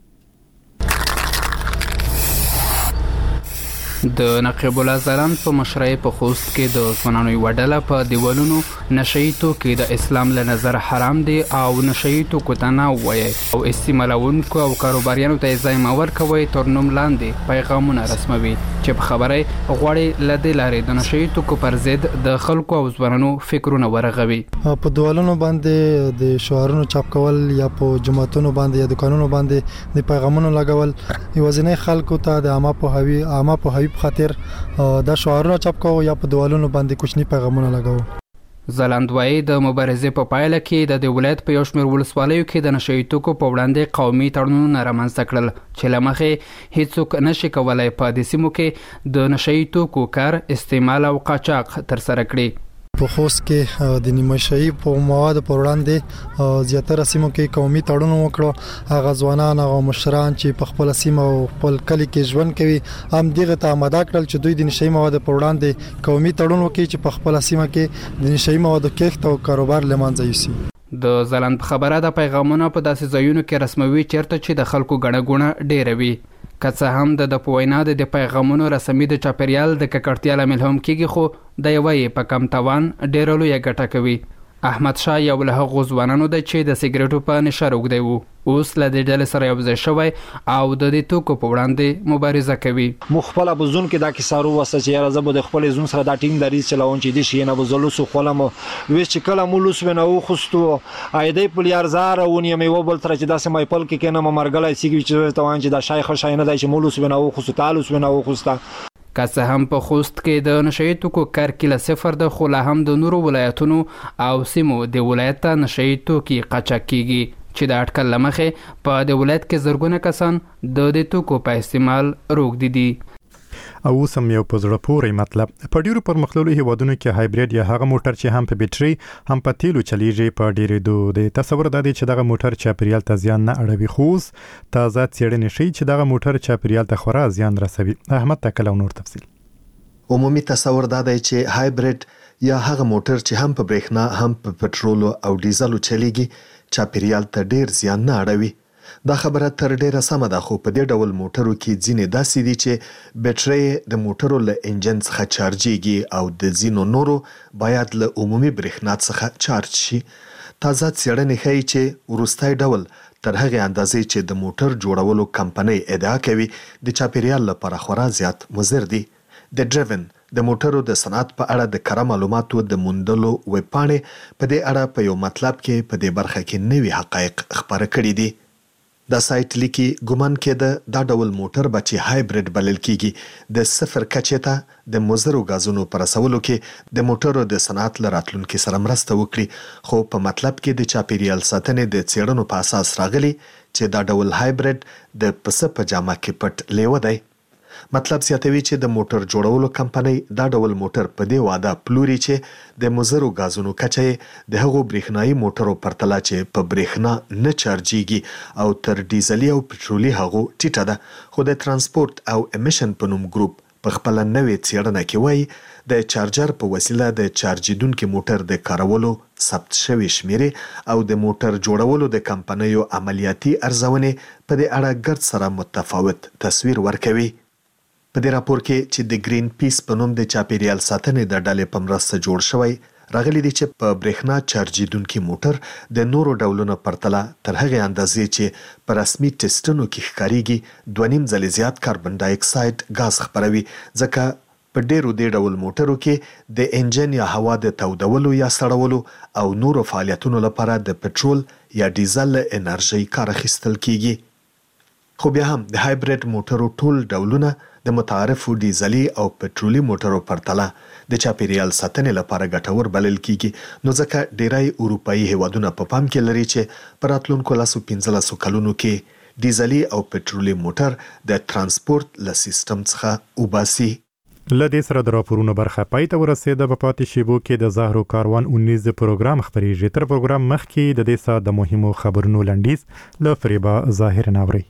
د نقیب الله زلان په مشرۍ په خوست کې د ځوانانو یوه ډله په دیوالونو نشهیي توکي د اسلام له نظره حرام دي او نشهیي توکو ته نه ووایئ او استعمالونکو او کاروباریانو ته یې ځای مه ورکوئ تر نوم لاندې پیغامونه رسموي چې په خبره غواړي له دې لارې د نشهیي توکو پر ضد د خلکو او ځوانانو فکرونه ورغوي. په دیوالونو باندې د شعارونو چاپ کول یا په جماعتونو باندې یا دکانونو باندې د پیغامونو لګول یوازینی خلکو ته د عامه پوهاوي عامه پوهاوي په خاطر دا شعارونه چاپ کوو یا په دیوالونو باندې کوچني پیغامونه لګوو. زلند وایي د مبارزې په پایله کې د دې ولایت په یو شمېر ولسوالیو کې د نشهیي توکو په وړاندې قومي تړونونه رامنځته کړل چې له مخې هیڅوک نشي کولی په دې سیمو کې د نشهیي توکو کار، استعمال او قاچاق ترسره کړي. په خوست کې د نیمه‌شهي په موادو پر وړاندې زیاتره سیمو کې قومي تړون وکړو. هغه ځوانان او مشران چې په خپل سیمه او خپل کلی کې ژوند کوي هم دغه ته آماده کړل چې دوی د نشهیي موادو پر وړاندې قومي تړون وکړي چې په خپل سیمه کې د نشهیي موادو کښت او کاروبار لمانځه یوسي. د زلند په خبره د پیغامونه په داسې ځایونو کې رسموي چیرته چې د خلکو ګڼه ګوڼه ډیره وي. که څه هم د د په وینا د پیغامونو رسمي د چاپیریال د ککړتیا لامل هم کیږي، خو د یوه یې په کم توان ډیره لویه ګټه کوي. احمد شاه یو له هغو ځوانانو دی چې د سیګریټو په نشه روږدی و، اوس له دې ډلې سره یو ځای شوی او د دې توکو په وړاندې مبارزه کوي. مو خپله به زون کې دا کیسه راوسته چې یاره زه به د خپلې زون سره دا ټینګ دریځ چلوم چې دې شي نه به زه لوس وخولم. ویس چې کله مو لوس ونه وخوستو ایدی په لیار زاره ونیم یو بل تر چې داسې مایپل کې کینم مرګلی سیږي چې ته وان چې دا شای ښه شای نه دی چې مو لوس ونه وخوستو تا لوس ونه وخوسته. که څه هم په خوست کې د نشهیي توکو کرکیله صفر ده، خو لا هم د نورو ولایتونو او سیمو د ولایت ته نشهیي توکي قاچاق کیږي چې د اټکل له مخې په د ولایت کې زرګونه کسان د دې توکو په استعمال روږدي دي. او سم یو په زړه پورې مطلب په ډیرو پرمختللو هیوادونو کې هایبرید یا هغه موټر چې هم په بیټري هم په تیلو چلیږي په ډیرېدو دی. تصور دا دی چې دغه موټر چاپیریال ته زیان نه اړوي، خو تازه څېړنې ښیي چې دغه موټر چاپیریال ته خورا زیان رسوي. احمد تکل او نور تفصیل. عمومي تصور دا دی چې هایبرید یا هغه موټر چې هم په برېښنا هم په پټرولو او ډیزلو چلیږي چاپیریال ته ډیر زیان نه اړوي. دا خبره تر ډیره سمه ده، خو په دې ډول موټرو کې ځینې داسې دي چې بیټرۍ د موټرو له انجن څخه چارجېږي او د ځینو نورو باید له عمومي برېښنا څخه چارج شي. تازه څېړنې ښیي چې وروستی ډول تر هغې اندازې چې د موټر جوړولو کمپنۍ ادعا کوي د چاپیریال لپاره خورا زیات مضر دي. د ډریون د موټرو د صنعت په اړه د کره معلوماتو د موندلو ویبپاڼې په دې اړه په یو مطلب کې په دې برخه کې نوي حقایق خپاره کړي دي. دا سایت لیکي ګمان کېده دا ډول موټر به چې هایبرید بلل کیږي د صفر کچې ته د مضرو غازونو په رسولو کې د موټرو د صنعت له راتلونکي سره مرسته وکړي، خو په مطلب کې د چاپیریال ساتنې د څېړنو په اساس راغلي چې دا ډول هایبرید د پسه په جامه کې پټ لیوه دی. مطلب زیاتوي چې د موټر جوړولو کمپنۍ دا ډول موټر په دې واده پلوري چې د مضرو غازونو کچه د هغو برېښنايي موټرو پرتله چې په برېښنا نه چارجېږي او تر ډیزلي او پټرولي هغو ټیټه ده. خو د ترانسپورت او امیشن په نوم ګروپ په خپل نوې څېړنه کې وایي د چارجر په وسیله د چارجیدونکو موټر د کارولو ثبت شوی شمیرې او د موټر جوړولو د کمپنیو عملیاتي ارزونې په دې اړه ګرد سره متفاوت تصویر ورکوي. په دې راپور کې چې د ګرین پیس په نوم د چاپیریال ساتنې د ډلې په مرسته جوړ شوی راغلي دي چې په برېښنا چارجیدونکي موټر د نورو ډولونو پرتله تر هغه اندازې چې په رسمي ټیسټونو کې ښکاریږي دوه نیم ځلې زیات کاربن ډای اکساید غاز خپروي، ځکه په ډیرو دې ډول موټرو کې د انجن یا هوا د تودولو یا سړولو او نورو فعالیتونو لپاره د پټرول یا ډیزل انرژي کار اخیستل کیږي. خو بیا هم د هایبرید موټرو ټول ډولونه د متعارفو ډیزلي او پټرولي موټرو پرتله د چاپیریال ساتنې لپاره ګټور بلل کیږي، نو ځکه ډیری اروپایي هیوادونه په پام کې لري چې په راتلونکو لسو پنځلسو کلونو کې ډیزلي او پټرولي موټر د ترانسپورت له سیستم څخه وباسي. لدې سره د راپورونو برخه پای ته ورسېده. په پاتې شیبو کې د زهرو کاروان اونیز پروګرام خبرېږي. تر پروګرام مخکې د دې ساعت د مهمو خبرونو لنډیز له فریبا ظاهر ناوري.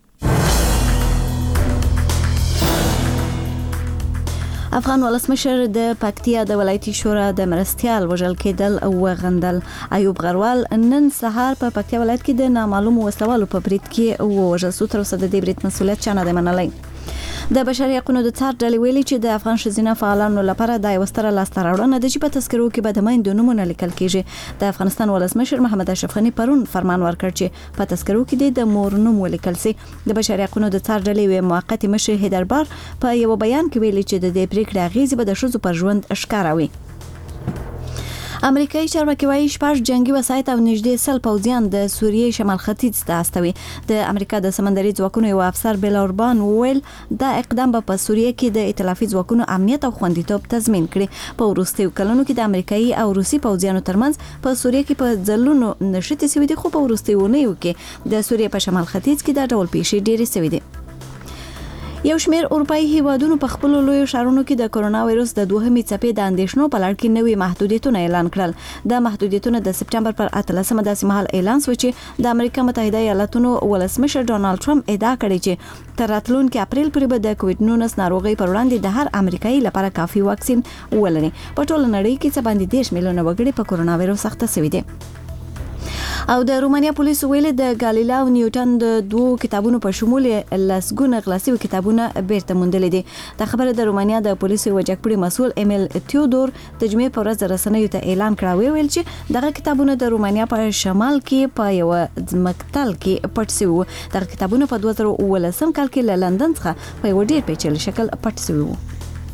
افغان ولسمشر د پکتیا د ولایتي شورا د مرستیال وژل کېدل او غندل. ایوب غروال نن سهار په پکتیا ولایت کې د نامعلوم وسوالو په برید کې وژل شو. تر اوسه د دې برید مسؤلیت چا نه دی منلی. د بشري حقوقو د څار ډلې ویلي چې د افغان ښځینه فعالانو لپاره د یو ستر لاسته راوړنه ده چې په تذکرو کې به د میندو نومونه لیکل کیږي. د افغانستان ولسمشر محمد اشرف غني پرون فرمان ورکړ چې په تذکرو کې د مور نوم ولیکل شي. د بشري حقوقو د څار ډلې وی موقت مشر هیدربار په یو بیان کې ویلي چې د دې پریکړې اغیزې به د ښځو پر ژوند ښکاره وي. امریکایي چارواکي وايي شپږ جنگي وسایط او نږدې سل پوځیان د سوریې شمال ختیځ ته استوي. د امریکا د سمندري ځواکونو یو افسر بیل اوربان ویل دا اقدام به په سوریې کې د ائتلافي ځواکونو امنیت او خوندیتوب تضمین کړي. په وروستیو کلونو کې د امریکایي او روسي پوځیانو ترمنځ په سوریې کې په ځلونو نشټې سوي دي، خو په وروستیو اونیو کې د سوریې په شمال ختیځ کې دا ډول پیښې ډېرې سوي دي. یو شمېر اروپایي هیوادونو په خپل لویو ښارونو کې د کرونا وایرس د دوهمې څپې د اندېښنو په لړ کې نوي محدودیتونه اعلان کړل. د محدودیتونو د سپټمبر پر اتلسمه داسې مهال اعلان شو چې د امریکا متحده ایالاتونو ولسمشر ډونالد ټرمپ ادعا کړې چې تر راتلونکي اپریل پورې به د کووډ نولس ناروغۍ پر وړاندې د هر امریکایي لپاره کافي واکسین ولري. په ټوله نړۍ کې څه باندې دېرش میلیونه وګړي په کرونا وایرس اخته شوي دي. او د رومانیا پولیسو ویلي د ګالیلاو نیوټن د دوو کتابونو په شمول لسګونه غلاسي کتابونه بیرته موندلې دي. دا خبره د رومانیا د پولیسو وجګپړي مسؤل ایمیل تیودور د جمعې په ورځ رسنیو ته اعلان کړی ویل چې دغه کتابونه د رومانیا په شمال کې په یو ځمکتل کې پټ شوي وو. دغه کتابونه په دوه زره اوولسم کال کې له لندن څخه په یو ډېر پیچلي شکل پټ شوي وو.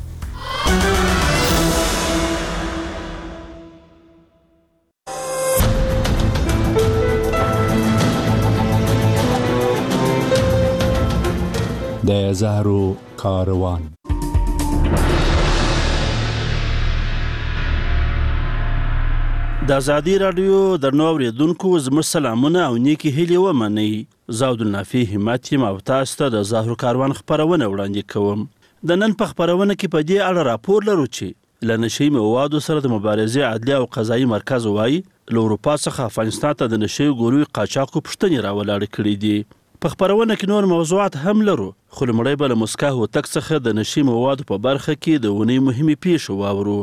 د زهرو کاروان. د ازادي رادیو درنو اوریدونکو زموږ سلامونه او نیکی هیلې ومنئ. زه عبدالنافي همت یم او تاسو ته د زهرو کاروان خپرونه وړاندې کوم. د نن په خپرونه کې په دې اړه راپور لرو چې له نشهیي موادو سره د مبارزې عدلي او قضایي مرکز وایي له اروپا څخه افغانستان ته د نشهیي ګولیو قاچاقو پوښتنې راولاړې کړي دي. په خپرونه کې نور موضوعات هم لرو، خو لومړی به له موسکا هوتک څخه د نشهیي موادو په برخه کې د اونۍ مهمې پیښې واورو.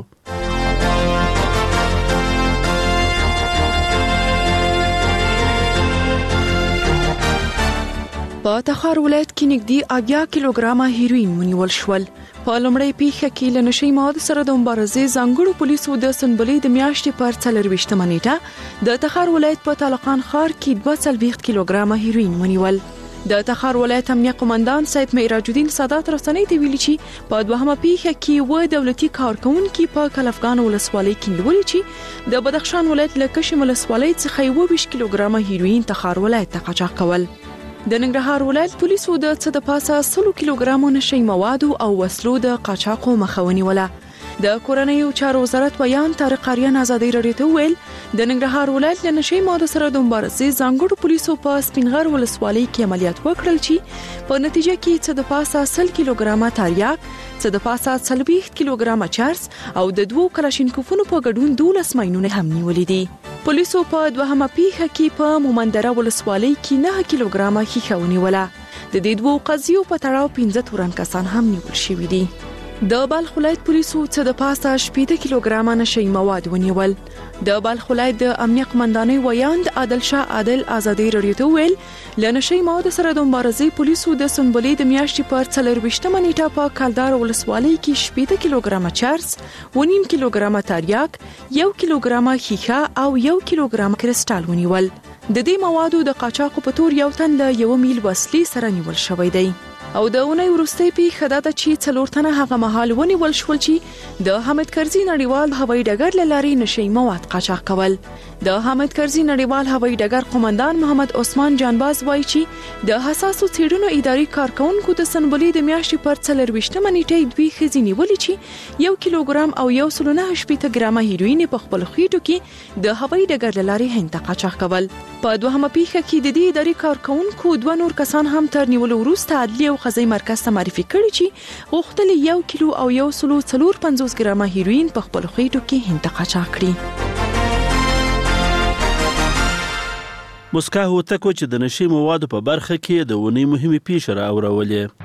په تخار ولایت کې نږدې اویا کیلوګرامه هیروین ونیول شول. په لومړۍ پیښه کې له نشهیي موادو سره د مبارزې ځانګړو پولیسو د سنبلې د میاشتې پر څلرویشتمه نیټه د تخار ولایت په طالقان ښار کې دوه څلوېښت کیلوګرامه هیروین ونیول. د تخار ولایت امنیه قومندان سید معراج الدین سادات رسنۍ ته ویلي چې په دوهمه پیښه کې و دولتي کارکونکي په کلفګان ولسوالۍ کې نیولي چې د بدخشان ولایت له کشم ولسوالۍ څخه یو ویشت کیلوګرامه هیروین تخار ولایت ته قاچاق کول. د ننګرهار ولایت پولیسو د څه د پاسه سلو کیلوګرامو نشهیي موادو او وسلو د قاچاقو مخه ونیوله. د کورنیو چارو وزارت ویان طارق آریان ازادي راډیو ته ویل د ننګرهار ولایت له نشهیي موادو سره د مبارزې ځانګړو پولیسو په سپینغر ولسوالۍ کې عملیات وکړل چې په نتیجه کې څه د پاسه سل کیلوګرامه تریاک، څه د پاسه څلوېښت کیلوګرامه چرس او د دوو کلاشینکوفونو په ګډون دولس ماینونه هم نیولې دي. پولیسو په دوهمه پیښه کې په مومندره ولسوالۍ کې نه کیلوګرامه ښیښه ونیوله. د دې دوو قضیو په تړاو پنځه تورن کسان هم نیول شوي دي. د بلخ ولایت پولیسو څه د پاسه شپږ کیلوګرام نشئی مواد ونیول. د بلخ ولایت د امنیه قمندانۍ ویاند عادل شاه عادل ازادي رادیو ته ویل ل نشئی مواد سره د مبارزې پولیسو د سنبلې د میاشتې پر څلرويشتمه نیټه په کلدار ولسوالۍ کې شپږ کیلوګرام چرس، ونیم کیلوګرام تریاک، یو کیلوګرام خیخه او یو کیلوګرام کرسټال ونیول. د دې موادو د قاچاقو په تور یو تن له یو میل وسلې سره نیول شوی دی. او د اونۍ وروستۍ پیښه دا ده چې څلور تنه هغه مهال ونیول شول چې د حامد کرزي نړیوال هوایي ډګر له لارې نشئی مواد قاچاق کول. د حامد کرزي نړیوال هوایي ډګر قومندان محمد عثمان جانباز وایي چې د حساسو څېړنو اداري کارکونکو د سنبلې د میاشتې پر څلرويشتمه نیټه دوی ښځې نیولې چې یو کیلوګرام او یو سل نه شپږ ګرامه هیروین په خپل خېټو کې د هوایي ډګر له لارې هند ته قاچاق کول. په دوهمه پیښه کې د دې اداري کارکونکو دوه نور کسان هم تر نیولو وروسته عدلي او قضایي مرکز ته معرفي کړي چې غوښتل یو کیلو او یو سل څلور پنځوس ګرامه هیروین په خپل خېټو کې هند ته قاچاق کړي. مسکا هوتکو چې د نشي موادو په برخه کې د ونی مهمه پیښه راوړولې.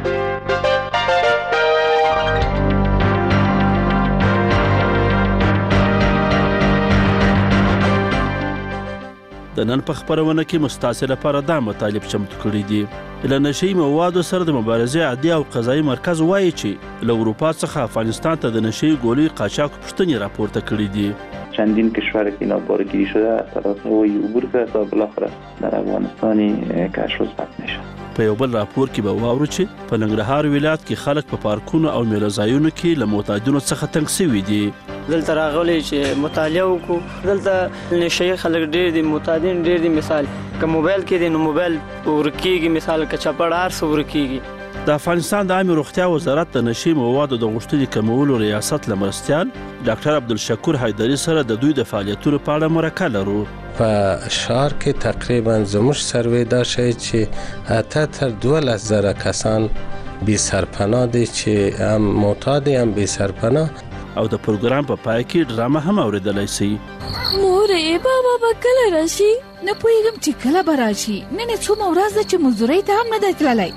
د نن په خبرونه کې مستاسې لپاره دا مطالب چمتو کړي دي. له نشئی موادو سره د مبارزې عادي او قضایي مرکز وایي چې له اروپا څخه افغانستان ته د نشئی ګولۍ قاچاق پوښتنې راپورته کړي دي. چندین کشور که نابارگیری شده از طرف هوایی عبور کرد تا بالاخره در افغانستانی کشف و ثبت میشه. په یو بل راپور کې به واورو چې په ننګرهار ولایت کې خلک په پارکونو او میله ځایونو کې له معتادینو څخه تنګ شوي دي. دلته راغلي چې مطالعه وکړو، دلته نشئی خلک ډېر دي، معتادین ډېر دي. مثال که موبایل کې دی نو موبایل ورکیږي، مثال که چپړ هر څه ورکیږي. د افغانستان د عامه روغتیا وزارت د نشئی موادو د غوښتنې کمولو ریاست له مرستیال ډاکټر عبدالشکور حیدري سره د دوی د فعالیتونو په اړه مرکه لرو. په شهر کې تقریبا زموږ سروې دا شی چې اته تر دولس زره کسان بی سرپناه دي چې هم معتاد هم بی سرپناه. او د پروګرام په پای کې ډرامه هم اوریدلای شي. مورې بابا به کله راشي؟ نه پوهېږم چې کله به راشي. نن یې څومره ورځ ده چې مزدورۍ ته هم نه دی تللی.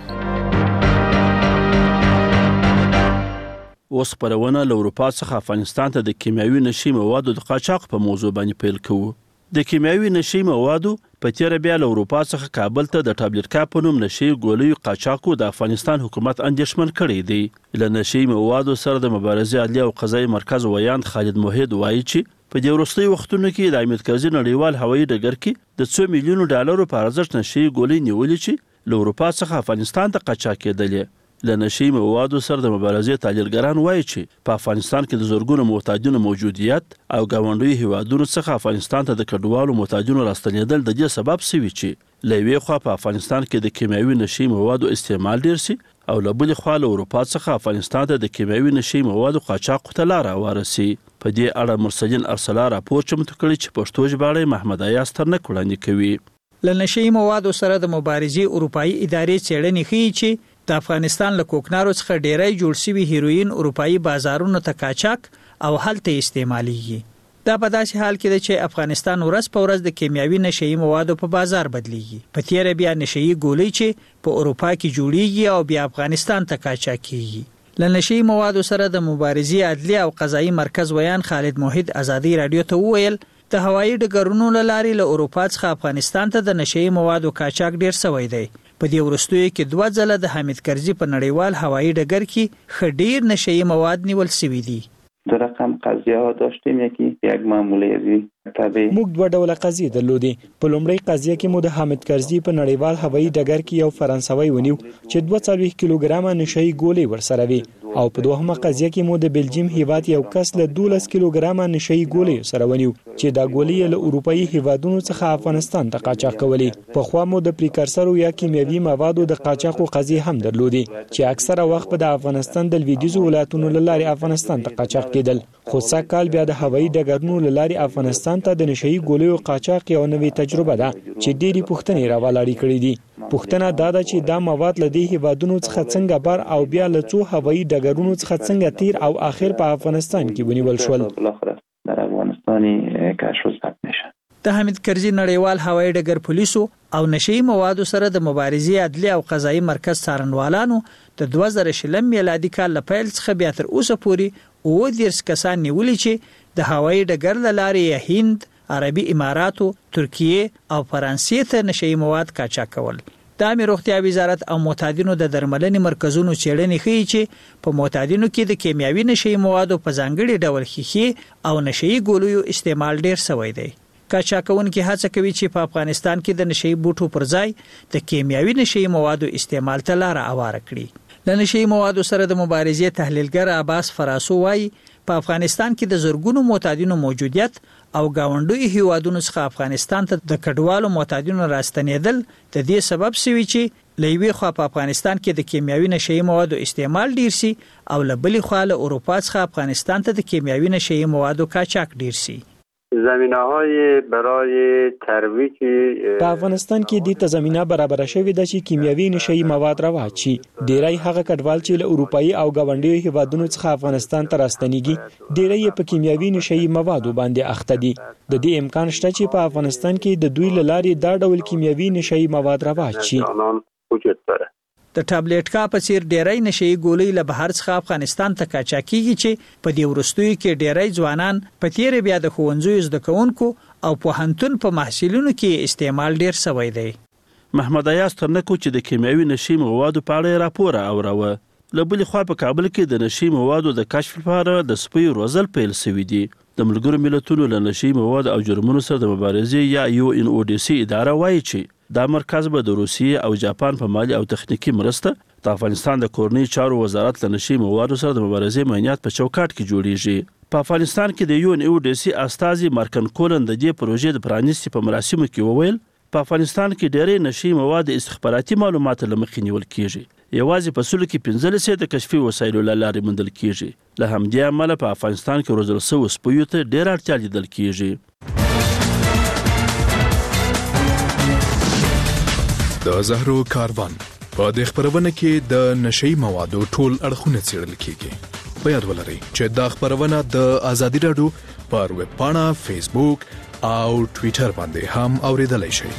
اوس خبرونه له اروپا څخه افغانستان ته د کیمیاوي نشئی موادو د قاچاق په موضوع باندې پیل کوو. د کیمیاوي نشئی موادو په تیره بیا له اروپا څخه کابل ته د ټابلیټکا په نوم نشئی ګولیو قاچاقو د افغانستان حکومت اندېښمن کړی دی. له نشئی موادو سره د مبارزې عدلي او قضایي مرکز ویاند خالد موحد وایي چې په دې وروستیو وختونو کې د حامد کرزي نړیوال هوایي ډګر کې د څو میلیونو ډالرو په ارزښت نشئی ګولۍ نیولې چې له اروپا څخه افغانستان ته قاچاق کېدلې. له نشئی موادو سره د مبارزې تحلیلګران وایي چې په افغانستان کې د زورګونو معتادینو موجودیت او ګاونډیو هیوادونو څخه افغانستان ته د کډوالو معتادینو راستنېدل د دې سبب شوي چې له یوې خوا په افغانستان کې د کیمیاوي نشئی موادو استعمال ډېر شي او له بلې خوا له اروپا څخه افغانستان ته د کیمیاوي نشئی موادو قاچاقو ته لاره هواره شي. په دې اړه مرسلین ارسلا راپور چمتو کړی چې پښتو ژباړه محمد ایاز ترنک وړاندې کوي. له نشئی موادو سره د مبارزې اروپאי ادارې څېړنې ښیي چې د افغانستان له کوکنارو څخه ډیری جوړ شوي هیروین اروپאי بازارونو ته قاچاق او هلته استعماليږي. دا په داسې حال کې ده چې افغانستان ورځ په ورځ د کیمیاوي نشئی موادو په بازار بدلیږي. په تیره بیا نشئی ګولۍ چې په اروپا کې جوړیږي او بیا افغانستان ته قاچاق کیږي. له نشئی موادو سره د مبارزې عدلي او قضایي مرکز ویان خالد موحد ازادي رادیو ته وویل د هوایي ډګرونو له لارې له اروپا څخه افغانستان ته د نشئی موادو قاچاق ډیر شوی دی. په دې وروستیو کې دوه ځله د حامد کرزي په نړیوال هوایي ډګر کې خډیر نشئی مواد نیول شوي دي. دو رقم قضیه ها داشتیم، یکی یک ماموریزی تابع. موږ دوه ډوله قضیې درلودې. په لومړۍ قضیه کې مو د حامد کرزي په نړیوال هوایي ډګر کې یو فرانسوي ونیو چې دوه څلوېښت کیلوګرامه نشئی ګولۍ ورسره وي، او په دوهمه قضیه کې مو د بلجیم هیواد یو کس له دولس کیلوګرامه نشئی ګولۍ سره ونیو چې دا ګولۍ له اروپאי هیوادونو څخه افغانستان ته قاچاق کولې. په خوا مو د پریکرسرو یا کیمیاوي موادو د قاچاقو قضیې هم درلودې چې اکثره وخت په د افغانستان د لویدیځو ولایتونو له لارې افغانستان ته قاچاق کېدل. خو څه کال بیا د هوایي ډګرونو له لارې افغانستان ته د نشئی ګولیو قاچاق یو نوې تجربه ده چې ډېری پوښتنې راولاړې کړې دي. پوښتنه دا ده چې دا مواد له دې هیوادونو څخه څنګه بار او بیا له څو هوایي ډګرونو څخه څنګه تیر او آخر په افغانستان کې ونیول شول. در افغانستانی کشف و ثبت میشه. د حامد کرزي نړیوال هوایي ډګر پولیسو او نشي موادو سره د مبارزې عدلي او قضایي مرکز څارنوالانو د دوه زره شلم میلادي کال له پیل څخه بیا تر اوسه پورې اووه دېرش کسان نیولي چې د هوایي ډګر له لارې هند، عربي اماراتو، ترکیه او فرانسې ته نشي مواد قاچاق کول. د عامه روغتیا وزارت او معتادینو د درملنې مرکزونو څېړنې ښیي چې په معتادینو کې د کیمیاوي نشي موادو په ځانګړي ډول ښیښې او نشي ګولیو استعمال ډیر شوی دی. قاچاقونکي هڅه کوي چې په افغانستان کې د نشي بوټو پر ځای د کیمیاوي نشي موادو استعمال ته لار هواره کړي. د نشي موادو سره د مبارزې تحلیلګر عباس فراسو وایي په افغانستان کې د زورګونو معتادینو موجودیت او گاونډي هیوادونو څخه افغانستان ته د کډوالو معتادینو راستنېدل د دې سبب شوی چې لوی خو په افغانستان کې د کیمیاوي نشي موادو استعمال ډیر سي او لبلي خو له اروپا څخه افغانستان ته د کیمیاوي نشي موادو قاچاق ډیر سي. زمینه‌های برای ترویج په افغانستان کې د تضمینه برابر شوې ده چې کیمیاوي نشي مواد رواج شي. ډیری هغه کډوال چې له اروپאי او گاونډي هیوادونو څخه افغانستان ته راستنیږي ډیری په کیمیاوي نشي موادو باندې اخته دي. د دې امکان شته چې په افغانستان کې د دوی لارې دا ډول کیمیاوي نشي مواد رواج شي. د ټابلیټ کا په څیر ډیری نشي ګولۍ له بهر څخه افغانستان ته قاچاقېږي چې په دې ورستیو کې ډیری ځوانان په تیر بیا د ښوونځیو زده کوونکو او پوهنتون په محصلینو کې استعمال ډیر شوی دی. محمد ایاز ترنکو چې د کیمیاوي نشي موادو په اړه راپور اوروه. له بلې خوا په کابل کې د نشي موادو د کشف لپاره د سپیو روزل پیل شوی دی. د ملګرو ملتونو له نشي مواد او جرمونو سره د مبارزې یا یو ان او ډي سي اداره وایي چې دا مرکز به د روسیې او جاپان په مالي او تخنیکی مرسته د افغانستان د کورنۍ چارو وزارت له نشي موادو سره د مبارزې معنیات په چوکاټ کې جوړیږي. په افغانستان کې د یو ان او ډي سي استازي مارکن کولن د دې پروژې د پرانیستي په مراسمو کې وویل په افغانستان کې ډېری نشي مواد استخباراتي معلومات له مخې نیول کیږي. یوازې په سلو کې پنځه لسیزه د کشفي وسایلو له لارې موندل کیږي. له همدې امله په افغانستان کې روزل شوي سپیو ته ډېره اړتیا لیدل کیږي. د زهرو کاروان په دې خبرونه کې د نشي موادو ټول اړخونه څېړل کیږي. په یاد ولرئ چې دا خبرونه د ازادي راډیو پر ویب پاڼه، فیسبوک او ټوئیټر باندې هم اوریدلای شئ.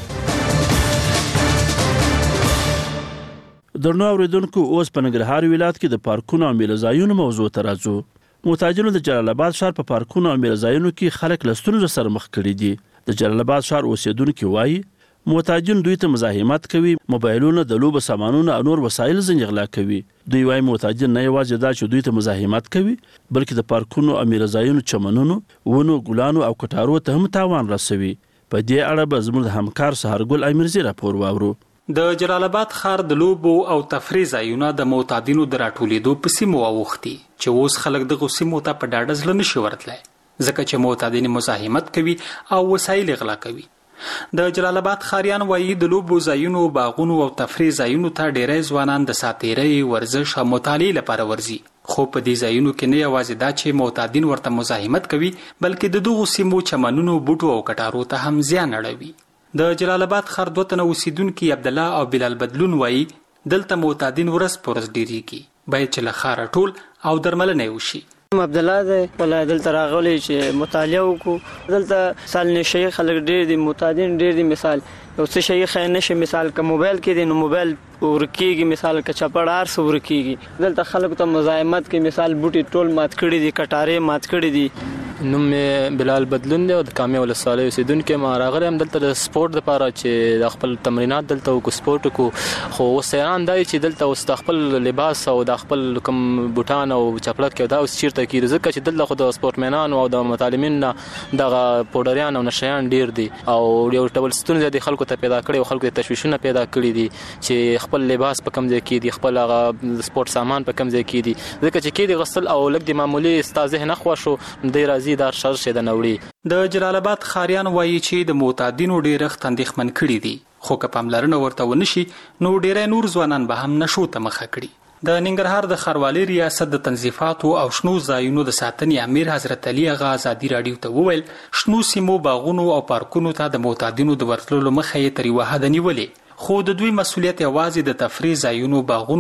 درنو اوریدونکو اوس په ننګرهار ولایت کې د پارکونو او میله ځایونو موضوع ته راځو. معتادینو د جلال آباد ښار په پارکونو او میله ځایونو کې خلک له ستونزو سره مخ کړي دي. د جلال آباد ښار اوسیدونکو وایي معتادین دوی ته مزاحمت کوي، موبایلونه، د لوبو سامانونه او نور وسایل ځنې غلا کوي. دوی وایي معتادین نه یوازې دا چې دوی ته مزاحمت کوي بلکې د پارکونو او میله ځایونو چمنونو، ونو، ګلانو او کټارو ته هم تاوان رسوي. په دې اړه به زموږ د همکار سهارګل امیرزي راپور واورو. د جلال آباد ښار د لوبو او تفریح ځایونه د معتادینو د راټولېدو په سیمو واوښتي چې اوس خلک دغو سیمو ته په ډاډه زړه نشي ورتلی ځکه چې معتادین مزاحمت کوي او وسایل غلا کوي. د جلال آباد ښاریان وایي د لوبو ځایونو، باغونو او تفریح ځایونو ته ډیری ځوانان د ساتیرۍ، ورزش او مطالعې لپاره ورځي. خو په دې ځایونو کې نه یوازې دا چې معتادین ورته مزاحمت کوي بلکې د دغو سیمو چمنونو، بوټو او کټارو ته هم زیان اړوي. د جلال آباد ښار دوه تنه اوسیدونکي عبدالله او بلال بدلون وایي دلته معتادین ورځ په ورځ ډیریږي، باید چې له ښاره ټول او درملنه یې وشي. عبدالله دی ولای دلته راغلی چې مطالعه وکړو. دلته سال نشي خلک ډېر دي، معتادین ډېر دي. مثال یو څه شي خیر نشي، مثال که موبایل کې دی نو موبایل ورکیږي، مثال که چپړ هر څه ورکیږي. دلته خلکو ته مزاحمت کوي، مثال بوټي ټول مات کړي دي، کټارې مات کړي دي. نوم مې بلال بدلون دی او د کامې ولسوالۍ اوسیدونکی یم. راغلی یم دلته د سپورټ دپاره چې د خپل تمرینات دلته وکړو، سپورټ وکړو. خو اوس حیران دا چې دلته اوس د خپل لباس او د خپل کوم بوټان او چپړک او دا اوس چیرته کېږي ځکه چې دلته خو د سپورټمنانو او د متعلمین نه دغه پوډریان او نشیان ډېر دي او یو ډول ستونزې دي خلکو ته پیدا کړي او خلکو ته تشویشونه پیدا کړي دي چې خپل لباس په کوم ځای کې دي، خپل هغه سپورټ سامان په کوم ځای کې دي. ځکه چې کې دي غسل او لږ د معمولي ستا ذهن نه خوښ شو دی راځي دا شر شه د نوړي. د جلال آباد ښاریان وایي چې د معتادینو ډېرښت اندېښمن کړي دي، خو که پاملرنه ورته ونشي نو ډېری نور ځوانان به هم نشو ته مخه کړي. د ننګرهار د ښاروالۍ ریاست د تنظیفاتو او شنو ځایونو د ساتنې امیر حضرت علي اغا ازادي راډیو ته وویل شنو سیمو، باغونو او پارکونو ته د معتادینو د ورتللو مخه یې تر یوه حده نیولې، خو د دوی مسؤلیت یوازې د تفریح ځایونو، باغونو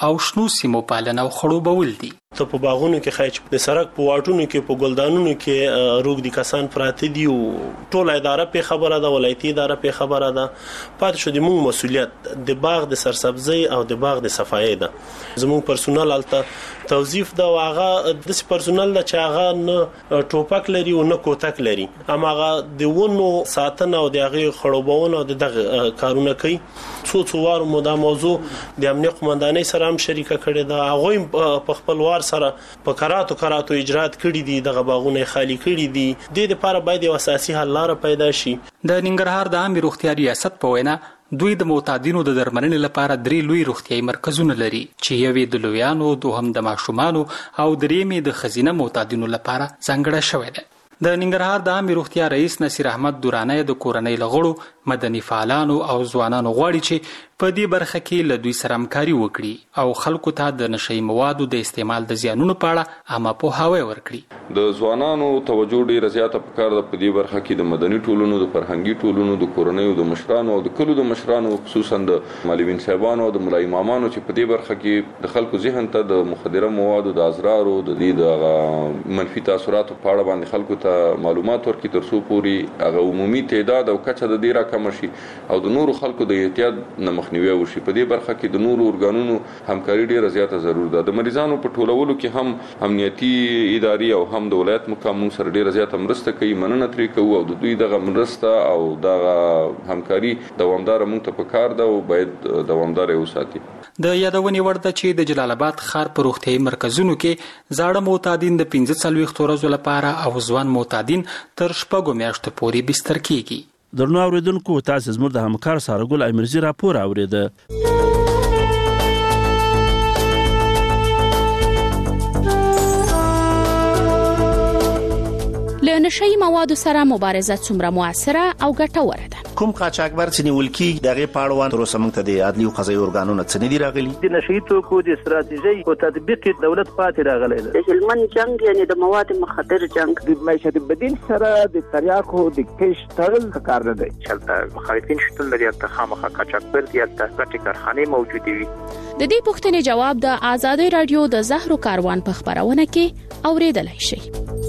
او شنو سیمو پالنه او خړوبول دي. ته په باغونو کې خای چې د سړک په واټونو کې په ګلدانونو کې روغ دي کسان پراته دي او ټول اداره په خبره ده، ولایتي اداره په خبره ده. پاتې شو د موږ مسولیت د باغ د سرسبزي او د باغ د صفایي ده. زموږ پرسونل الته توظیف ده، واغه د پرسونل ده چې هغه نه ټوپک لري او نه کوتک لري، اما هغه د ونو ساتنه او د هغه خړوبونه او دغه کارونه کوي. څو څو وار مو دا موضوع د امنیت قومندانۍ سره هم شریکه کړې ده. هغه په خپل وار سره په کراتو کراتو اجرات کړي دي، دغه باغونه خالی کړي دي. د دې لپاره باید یو اساسي حل لاره پیدا شي. د ننګرهار د عامه روغتیا ریاست په وینا دوی د معتادینو د درملنې لپاره درې لوی روغتیايي مرکزونه لري چې یوې د لویانو، دوهم د ماشومانو او درېمې د خزینه معتادینو لپاره ځانګړی شوی دی. د ننګرهار د عامه روغتیا رئیس نصیر احمد دورانی د کورنۍ لغړو مدني فعالانو او ځوانانو غواړي چې په دې برخه کې له دوی سره همکاري وکړي او خلکو ته د نشئی موادو د استعمال د زیانونو په اړه عامه پوهاوی ورکړي. د ځوانانو توجه ډیره زیاته پکار ده په دې برخه کې د مدني ټولنو، د فرهنګي ټولنو، د کورنۍ د مشرانو او د کلو د مشرانو، خصوصا د معلمین صاحبانو او د ملای امامانو چې په دې برخه کې د خلکو ذهن ته د مخدره موادو، د ازرارو، د دې د منفي تاثیراتو په اړه باندې خلکو ته معلومات ورکړي تر څو پورې هغه عمومي تعداد او کچه د دې راکم شي او د نورو خلکو د احتیاط نه مخنیوي وشي. په دې برخه کې د نورو ارګانونو همکاري ډیره زیاته ضرور ده. د مریضانو په ټولولو کې هم امنیتي ادارې او هم د ولایت مقام موږ سره ډیره زیاته مرسته کوي، مننه ترې کوو او د دوی دغه مرسته او دغه همکاري دوامدار موږ ته پکار ده او باید دوامدار وساتي. د یادونې وړ ده چې د جلال آباد ښار په روغتیايي مرکزونو کې زاړه معتادین د پنځه څلوېښت ورځو لپاره او ځوان معتادین تر شپږو میاشتو پورې بستر کیږي. درنو اوریدونکو، تاسو زموږ د همکار سارګل امیرزی راپور اوریده. له نشئی موادو سره مبارزه څومره موثره او ګټوره ده؟ کوم قاچاقبر چې نیول کیږي دغه پاړوان تر اوسه موږ ته د عدلي او قضایي ارګانونو څخه نه دی راغلي. د نشئی توکو د استراتیژي او تطبیق دولت پاتې راغلی دی. د هلمند جنگ یعنی د مواد مخدر جنگ، د معیشت بدیل سره د تریاکو د کش تړل کار نه دی. چلته مخالفین شتون لري ته خامخا قاچاقبر دی ته ګټي کارخانه موجوده وي. د دې پوښتنې جواب د آزادۍ رادیو د زهرو کاروان په خبرونه کې اوریدلای شئ.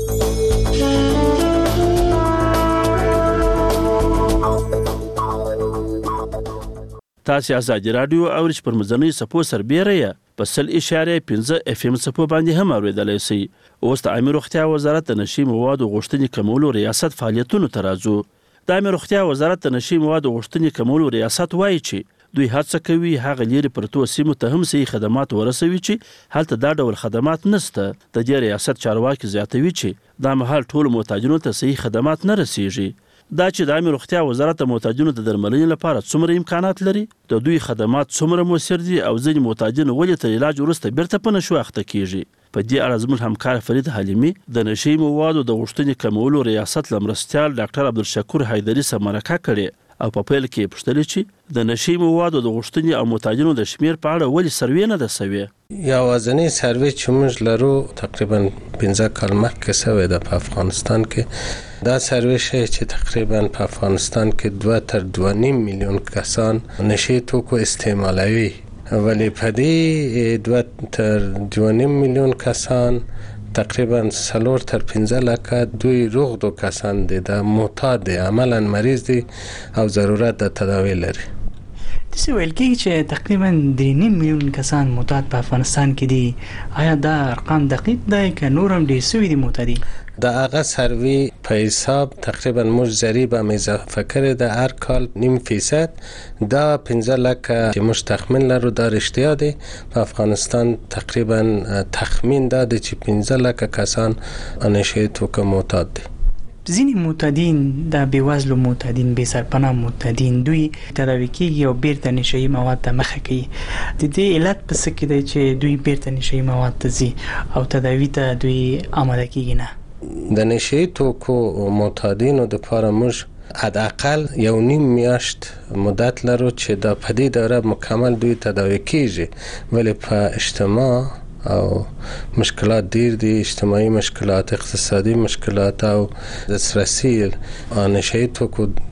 تاسو آزادي رادیو او رچ پر مزنی سپو سربېره یا په سل اشاره پنځه اف ام سپو باندې هم اوریدلای شئ. اوس د عامه روغتیا وزارت د نشئی موادو غوښتنې کمولو ریاست فعالیتونو ته راځو. د عامه روغتیا وزارت د نشئی موادو غوښتنې کمولو ریاست وایي چې دوی هڅه کوي هغه لري پرتو سیمو ته هم صحیح خدمات ورسوي چې هلته دا ډول خدمات نشته. د دې ریاست چارواکي زیاتوي چې دا مهال ټول معتادینو ته صحیح خدمات نه رسیږي. دا چې د عامه روغتیا وزارت د معتادینو د درملنې لپاره څومره امکانات لري، د دوی خدمات څومره موثر دي او ځینې معتادین ولې تر علاج وروسته بیرته په نشو اخته کیږي. په دې اړه زموږ همکار فرید حلیمي د نشئی موادو د غوښتنې کمولو ریاست له مرستیال ډاکټر عبدالشکور حیدري سره مرکه کړې او په پیل کې پوښتنه چې د نشئی موادو د غوښتنې او معتادینو د شمیر په اړه ولې سروې نه ده سوې. یوازینی سروې چې موږ لرو تقریبا پنځه کال مخکې سوې ده په افغانستان کې. دا سروې ښیي چې تقریبا په افغانستان کې دوه تر دوه نیم میلیون کسان نشئی توکو استعمالوي، ولی په دې دوه تر دوه نیم میلیون کسان تقریبا سلور تر پنځه لکه دوی روغ دو کسان دي، د معتاد دي، عملا مریض دي او ضرورت د تداوی لري. داسې ویل کېږي چې تقریبا درې نیم میلیون کسان معتاد په افغانستان کې دي. آیا دا ارقام دقیق دی که نور هم ډېر سوي دي معتادین؟ د هغه سروي په حساب تقریبا موږ ضریب هم اضافه کړی د هر کال نیم فیصد. دا پنځه لکه چې موږ تخمین لرو دا رښتیا دی. په افغانستان تقریبا تخمین دا دی چې پنځه لکه کسان نشئی توکو معتاد دي. ځینې معتادین د بېوزلو معتادین، بې سرپناه معتادین، دوی تداوي کېږي او بیرته نشئی مواد ته مخه کوي. د دې علت په څه کې دی چې دوی بیرته نشئی مواد ته ځي او تداوي ته دوی آماده کېږي نه؟ د نشئی توکو معتادینو دپاره موږ حداقل یو نیم میاشت مدت لرو چې دا په دې دوره مکمل دوی تداوي کېږي. ولی په اجتماع او مشکلات ډیر دي، اجتماعي مشکلات، اقتصادي مشکلات او دسترسی نشئی توکو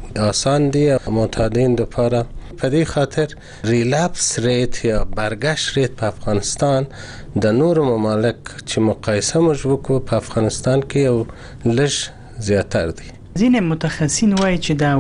آسان دی معتادین لپاره. په دې خاطر ریلپس ریت یا برگشت ریت په افغانستان د نور ممالک چې مقایسه موږ وکړو په افغانستان کې یو لږ زیاتر دی. ځینې متخصصین وایي چې دا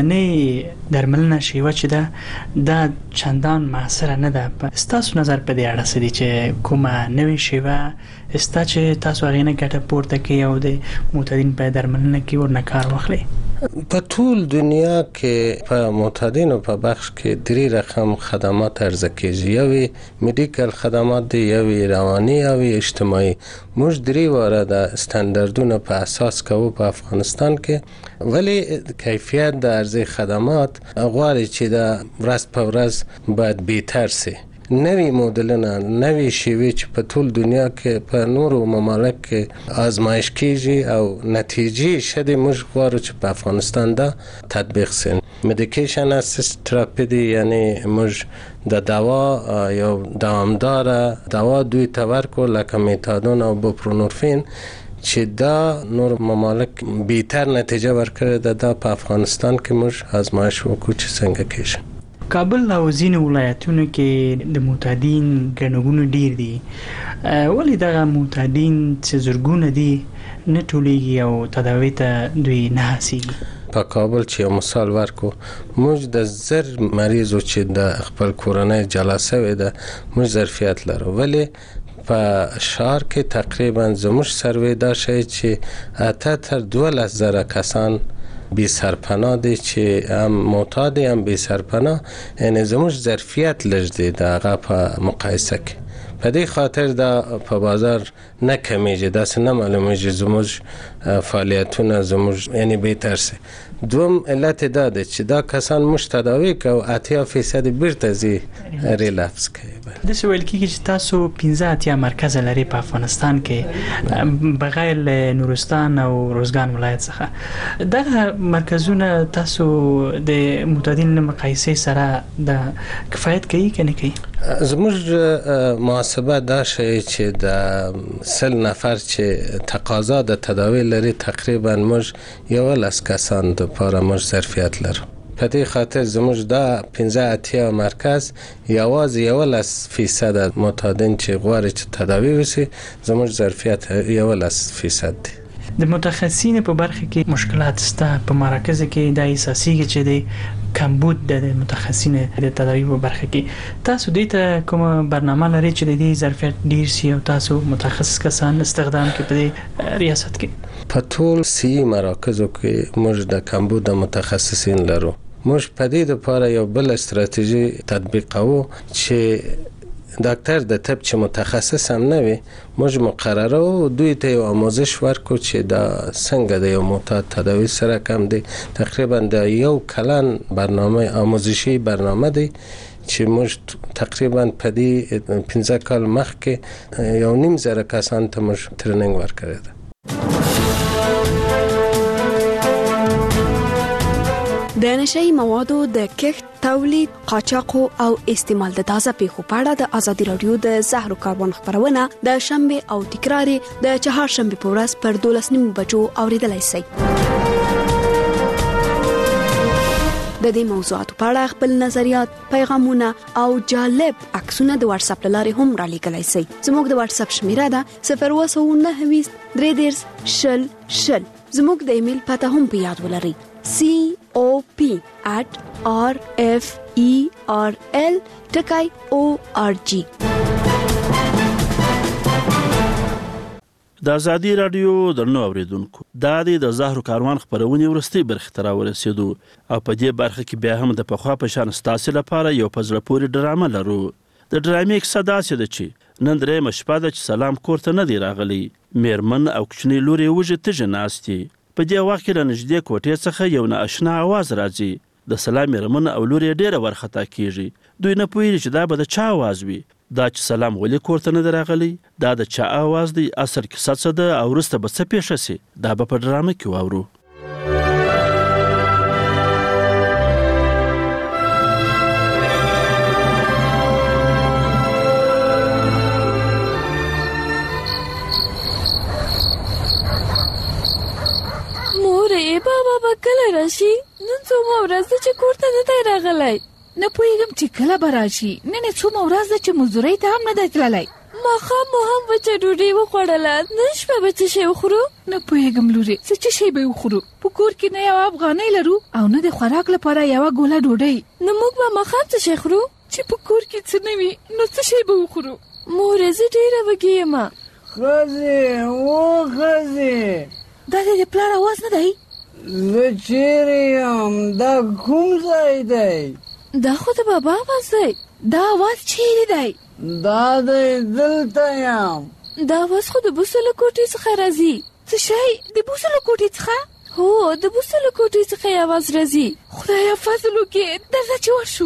اوسنۍ درملنه شیوه چې ده دا چندان معاصره نه ده. ستاسو نظر په دې اړه څه دی چې کومه نوې شیوه ستا چې تاسو هغې نه ګټه پورته کوي او د معتادین په درملنه کې ورنه کار واخلئ؟ په ټول دنیا کې په معتادینو په بخش کې درې رقم خدمات عرضه کیږي. یوې میډیکل خدمات دی، یوې رواني، یوې اجتماعي. موږ درې واره د ستاندردونو په اساس کوو په افغانستان کې، ولی کیفیت د عرضه خدمات غواړي چې د ورځ په ورځ باید بهتر سي. نوی مدلونه، نوی شیوه چې په ټول دنیا کې په نورو ممالک کې آزمایش کیږي او نتیجه شده موږ غواړو چې په افغانستان دا تطبیق سي. میډیکیشن اسیست تراپی دی، یعنی موږ د دوا یا دوامدار دوا دوی ته ورکو لکه میتادون او بوپرونورفین چې دا نور ممالک بهتر نتیجه ورکړي ده. دا په افغانستان کې موږ آزمایش وکړو چې څنګه کیږي. کابل او ځینې ولایتونو کې د معتادین ګڼهګونې ډیر دي، ولې دغه معتادین چې زرګونه دي نه ټولیږي او تداوی ته دوی نه هڅیږي؟ په کابل چې یو مثال ورکو، موږ د زر مریضو چې د خپل کورنۍ جلا سوی ده موږ ظرفیت لرو، ولی په شهر کې تقریبا زموږ سروې دا شی چې اته تر دولس زره کسان بی سرپناه دی چې هم معتاد هم بی سرپناه، یعنی زموږ ظرفیت لږ دی د هغه په مقایسه کې. په دې خاطر دا په بازار نه کمیږي، داسې نه معلومیږي زموږ فعالیتونه زموږ یعنی بهتر سي. دوم علت دا ده چې دا کسان موږ تداوی کوو اتیا فیصد بیرته ځي ریلپس کوي. داسې ویل کېږي چې تاسو پنځه اتیا مرکز لري په افغانستان کې بغیر له نورستان او روزګان ولایت څخه. دغه مرکزونه تاسو د معتادین له مقایسې سره د کفایت کوي که نه کوي؟ زموږ محاسبه دا شی چې د سل نفر چې تقاضا د تداوی لري تقریبا موږ یولس کسان د پاره موږ ظرفیت لرو. په دې خاطر زموږ دا پنځه اتیا مرکز یوازې یولس فیصد معتادین چې غواړي چې تداوی وشي زموږ ظرفیت یولس فیصد دی. د متخصصین په برخه کې مشکلات ستا په مراکز کې د اساسي چې د کمبود د متخصصین د تداوی په برخه کې تاسو دې ته کومه برنامه لري چې د دې ظرفیت ډیر سي او تاسو متخصص کسان استخدام کې په ریاست کې؟ په ټول سی مراکزو کې موږ د کمبود متخصصین لرو. موږ په دې لپاره یو بل استراتیژي تطبیقوو چې ډاکټر د طب چې متخصص هم نه وي موږ مقرره او دوی ته یو آموزش ورکو چې دا څنګه د یو معتاد تداوی سره کم دی. تقریبا د یو کلن برنامه آموزشی برنامه دی چې موږ تقریبا په دې پنځه کال مخکې یو نیم زره کسان ته موږ تریننګ ورکړی دی. د نشئی موادو د کښت، تولید، قاچاق او استعمال د تازه پیښو په اړه د ازادي رادیو د زهرو کاروان خبرونه د شنبه او تکرار د چهارشنبه په ورځ پر دولس نیمو بجو اوریدلای شئ. د دې موضوعاتو په اړه خپل نظریات، پیغامونه او جالب عکسونه د واتس اپ لارې هم را لیږلای شئ. زموږ د واتس اپ شمیره ده صفر اووه سوه نهه ویشت درې دېرش شل شل. زموږ د ایمیل پته هم په یاد ولرئ: C O P at R F E R L ټکای O R G. د ازادي رادیو درنو اوریدونکو، دا د زهرو کاروان خبرونه ورستي برخه تر ورسېدو او په دې برخه کې بیا هم د پخوا په شان ستاسو لپاره یو پزړه پورې ډرامه لرو. د ډرامې کیسه داسې ده چې نن درېیمه شپه ده چې سلام کور ته نه دی راغلی. میرمن او کوچنی لور یې وږې تږې ناستې. په دې وخت کې له نږدې کوټې څخه یو نااشنا اواز راځي. د سلام میرمن او لور یې ډېره وارخطا کېږي. دوی نه پوهېږي چې دا به د چا اواز وي. دا چې سلام ولې کور ته نه دی راغلی، دا د چا اواز دی، اصل کیسه څه ده او وروسته به څه پیښه سي، دا به په ډرامه کې واورو. مورې بابا به کله راشي؟ نن نن څومره ورځ ده چې کور ته نه دی راغلی. نه پوهېږم چې کله به راشي. نن یې څومره ورځ ده چې مزدورۍ ته هم نه دی تللی. ماښام مو هم وچه ډوډۍ وخوړله. نن شپه به څه شی وخورو؟ نه پوهېږم لورې څه څه شی به وخورو. په کور کې نه یوه افغانۍ لرو او نه د خوراک لپاره یوه ګوله ډوډۍ. نو موږ به ماښام څه شی خورو؟ چې په کور کې څه نه وي نو څه شی به وخورو؟ مورې زه ډېره وږې یم. ښځې و ښځې دا د د پلار اواز نه دی؟ زه چیرې یم؟ دا کوم ځای دی؟ دا خو د بابا اواز دی. دا اواز چیرې دی؟ دا دی دلته یم. دا اواز خو د بوسو له کوټې څخه راځي. څه شی د بوسو له کوټې څخه؟ هو د بوسو له کوټې څخه یې اواز راځي. خدایه فضل وکړې درځه چې ورشو.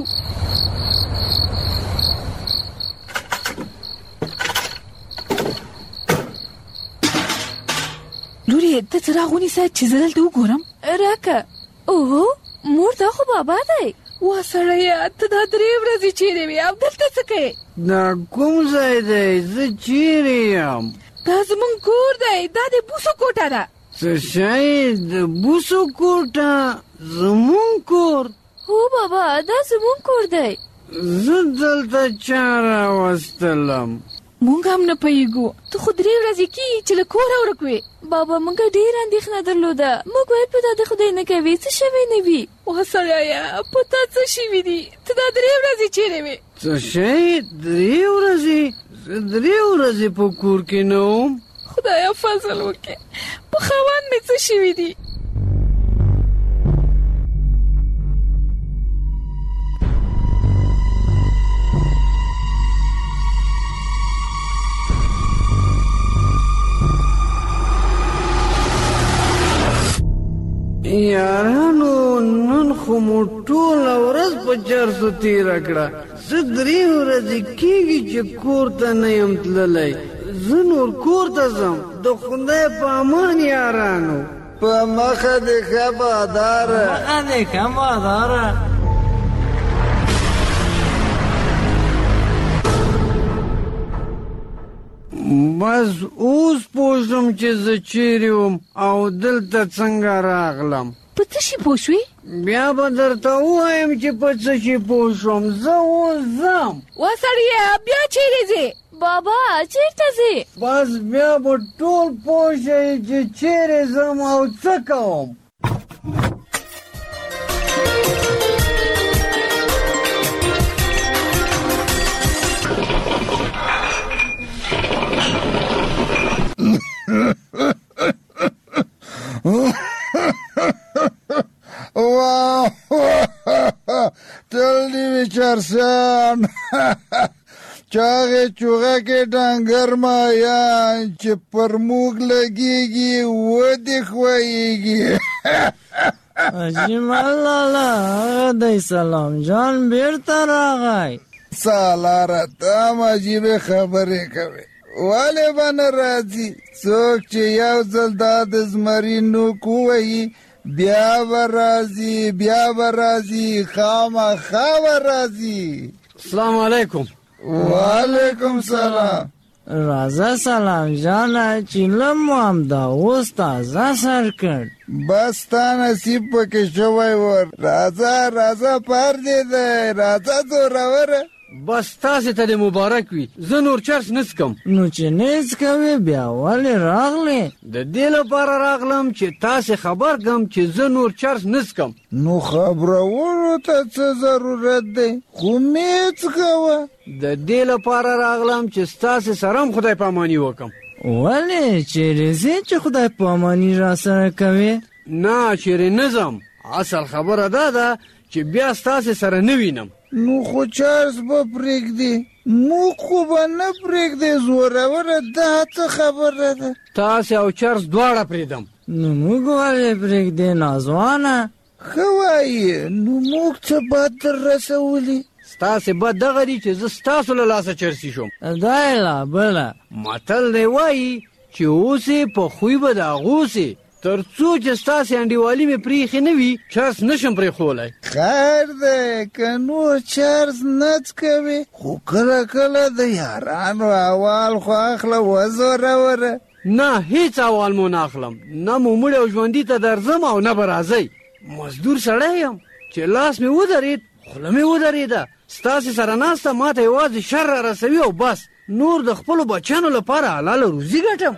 لورې ته څراغ ونیسه چې زه دلته وګورم. راکه. اوهو مور دا خو بابا دی. وا سړیه ته دا درې ورځې چیرې وې او دلته څه کوې؟ دا کوم ځای دی؟ زه چیرې یم؟ دا زمونږ کور دی. دا د بوسو کوټه ده. څه شی د بوسو کوټه؟ زمونږ کور؟ هو بابا دا زمونږ کور دی. زه دلته چا راوستلم؟ مونږ هم نه پوهېږو. ته خو درې ورځې کېږي چې له کوره ورک وې. بابا مونږ ډېره اندېښنه درلوده. موږ ویل په دا د خدای نه کوي څه شوی نه وي. وا سړیه په تا څه شوي دي؟ ته دا درې ورځې چیرې وې؟ څه شی درې ورځې؟ زه درې ورځې په کور کې نه وم. خدایه فضل وکړې په خاوند مې څه شوي دي؟ یارانو نن خو مو ټوله ورځ په چرسو تېره کړه. زه درې ورځې کېږي چې کور ته نه یم تللی. زه نور کور ته ځم. د خدای په امان یارانو. په مخه دې ښه باداره. مخه دې ښه باداره. بس اوس پوه شوم چې زه چیرې وم او دلته څنګه راغلم. په څه شي پوه شوې؟ بیا به درته ووایم چې په څه شي پوه شوم. زه اوس ځم. وا سړیه بیا چیرې ځې؟ بابا چیرته ځې؟ بس بیا به ټول پوه شئ چې چیرې ځم او څه کوم. تل دی وچرسان چاغې چوغه کې ډنګر مایان چې پر موږ لګېږي ودې خوایېږي. حاجي ملاله هغه دی سلام جان بیرته راغی. سالاره ته هم عجیبې خبرې کوې. ولې به نه راځي؟ څوک چې یو ځل دا د زمري نوک ووهي بیا به راځي بیا به راځي خامخا به راځي. السلام علیکم. وعلیکم سلام. راځه سلام جانه چیلم مو همدا اوس تازه سر کړ. بس تا نصیب پکې شوی ور. راځه راځه پر دې دی. راځه زوروره. بس تاسې ته دې مبارک وي. زه نور چرس نه څکم. نو چې نه څکوې بیا ولې راغلې؟ د دې لپاره راغلم چې تاسې خبر کړم چې زه نور چرس نه څکم. نو خبرولو ته څه ضرورت دی؟ خو مې څکوه. د دې لپاره راغلم چې ستاسې سره هم خدای پاماني وکړم. ولې چیرې ځې چې خدای پاماني را سره کوې؟ نه چیرې نه ځم. اصل خبره دا ده چې بیا ستاسې سره نه وینم. نو خو چرس به پرېږدي؟ موږ خو به نه پرېږدې زوروره. دا څه خبره ده؟ تاسې او چرس دواړه پرېږدم. نو موږ ولې پرېږدې نازوانه؟ ښه وایې. نو موږ څه بد در رسولي؟ ستاسې بد دغه دی چې زه ستاسو له لاسه چرسي شوم. دا یې لا بله متل دی وایي چې اوسې په خوی به د اغوسې. تر څو چې ستاسې انډیوالي مې پرېښې نه وي چرس نشم پرېښولی. خیر دی که نور چرس نه څکوې خو کله کله د یارانو احوال خو اخله وزوروره. نه هیڅ احوال مو نه اخلم. نه مو مړی او ژوندي ته درځم او نه به راځئ. مزدور سړی یم چې لاس مې ودرېد خوله مې ودرېده ستاسې سره ناسته ماته یوازې شر را رسوي او بس نور د خپلو بچیانو لپاره حلاله روزي ګټم.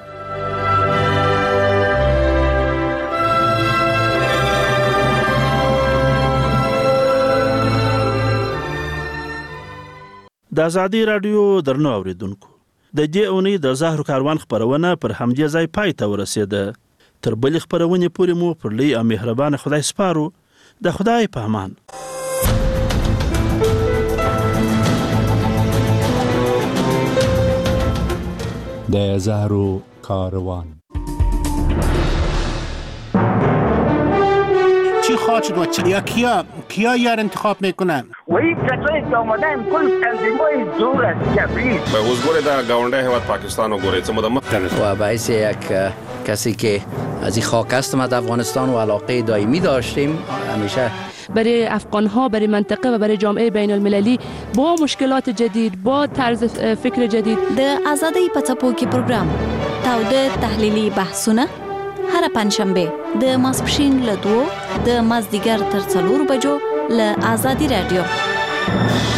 د ازادي رادیو درنو اوریدونکو د دې اونۍ د زهرو کاروان خبرونه پر همدې ځای پای ته ورسېده. تر بلې خبرونې پورې مو پر لوی او مهربان خدای سپارو. د خدای په امان. د زهرو کاروان. چی خواهد شد و یا کیا کیا یار انتخاب میکنن؟ و این کسایی که آمدن کل تنظیم‌های دور از کبیر به وزگوره در گاونده هوت پاکستان و گوره چه مدام و باعث یک کسی که از این خاک هستم از افغانستان و علاقه دائمی داشتیم همیشه برای افغان‌ها برای منطقه و برای جامعه بین المللی با مشکلات جدید با طرز فکر جدید د آزادۍ په څپو کې پروګرام تاوده تحلیلي بحثونه هر پنځشنبه د ماسپښین له دوه د مازدیګر تر څلور بجو له آزادي رادیو.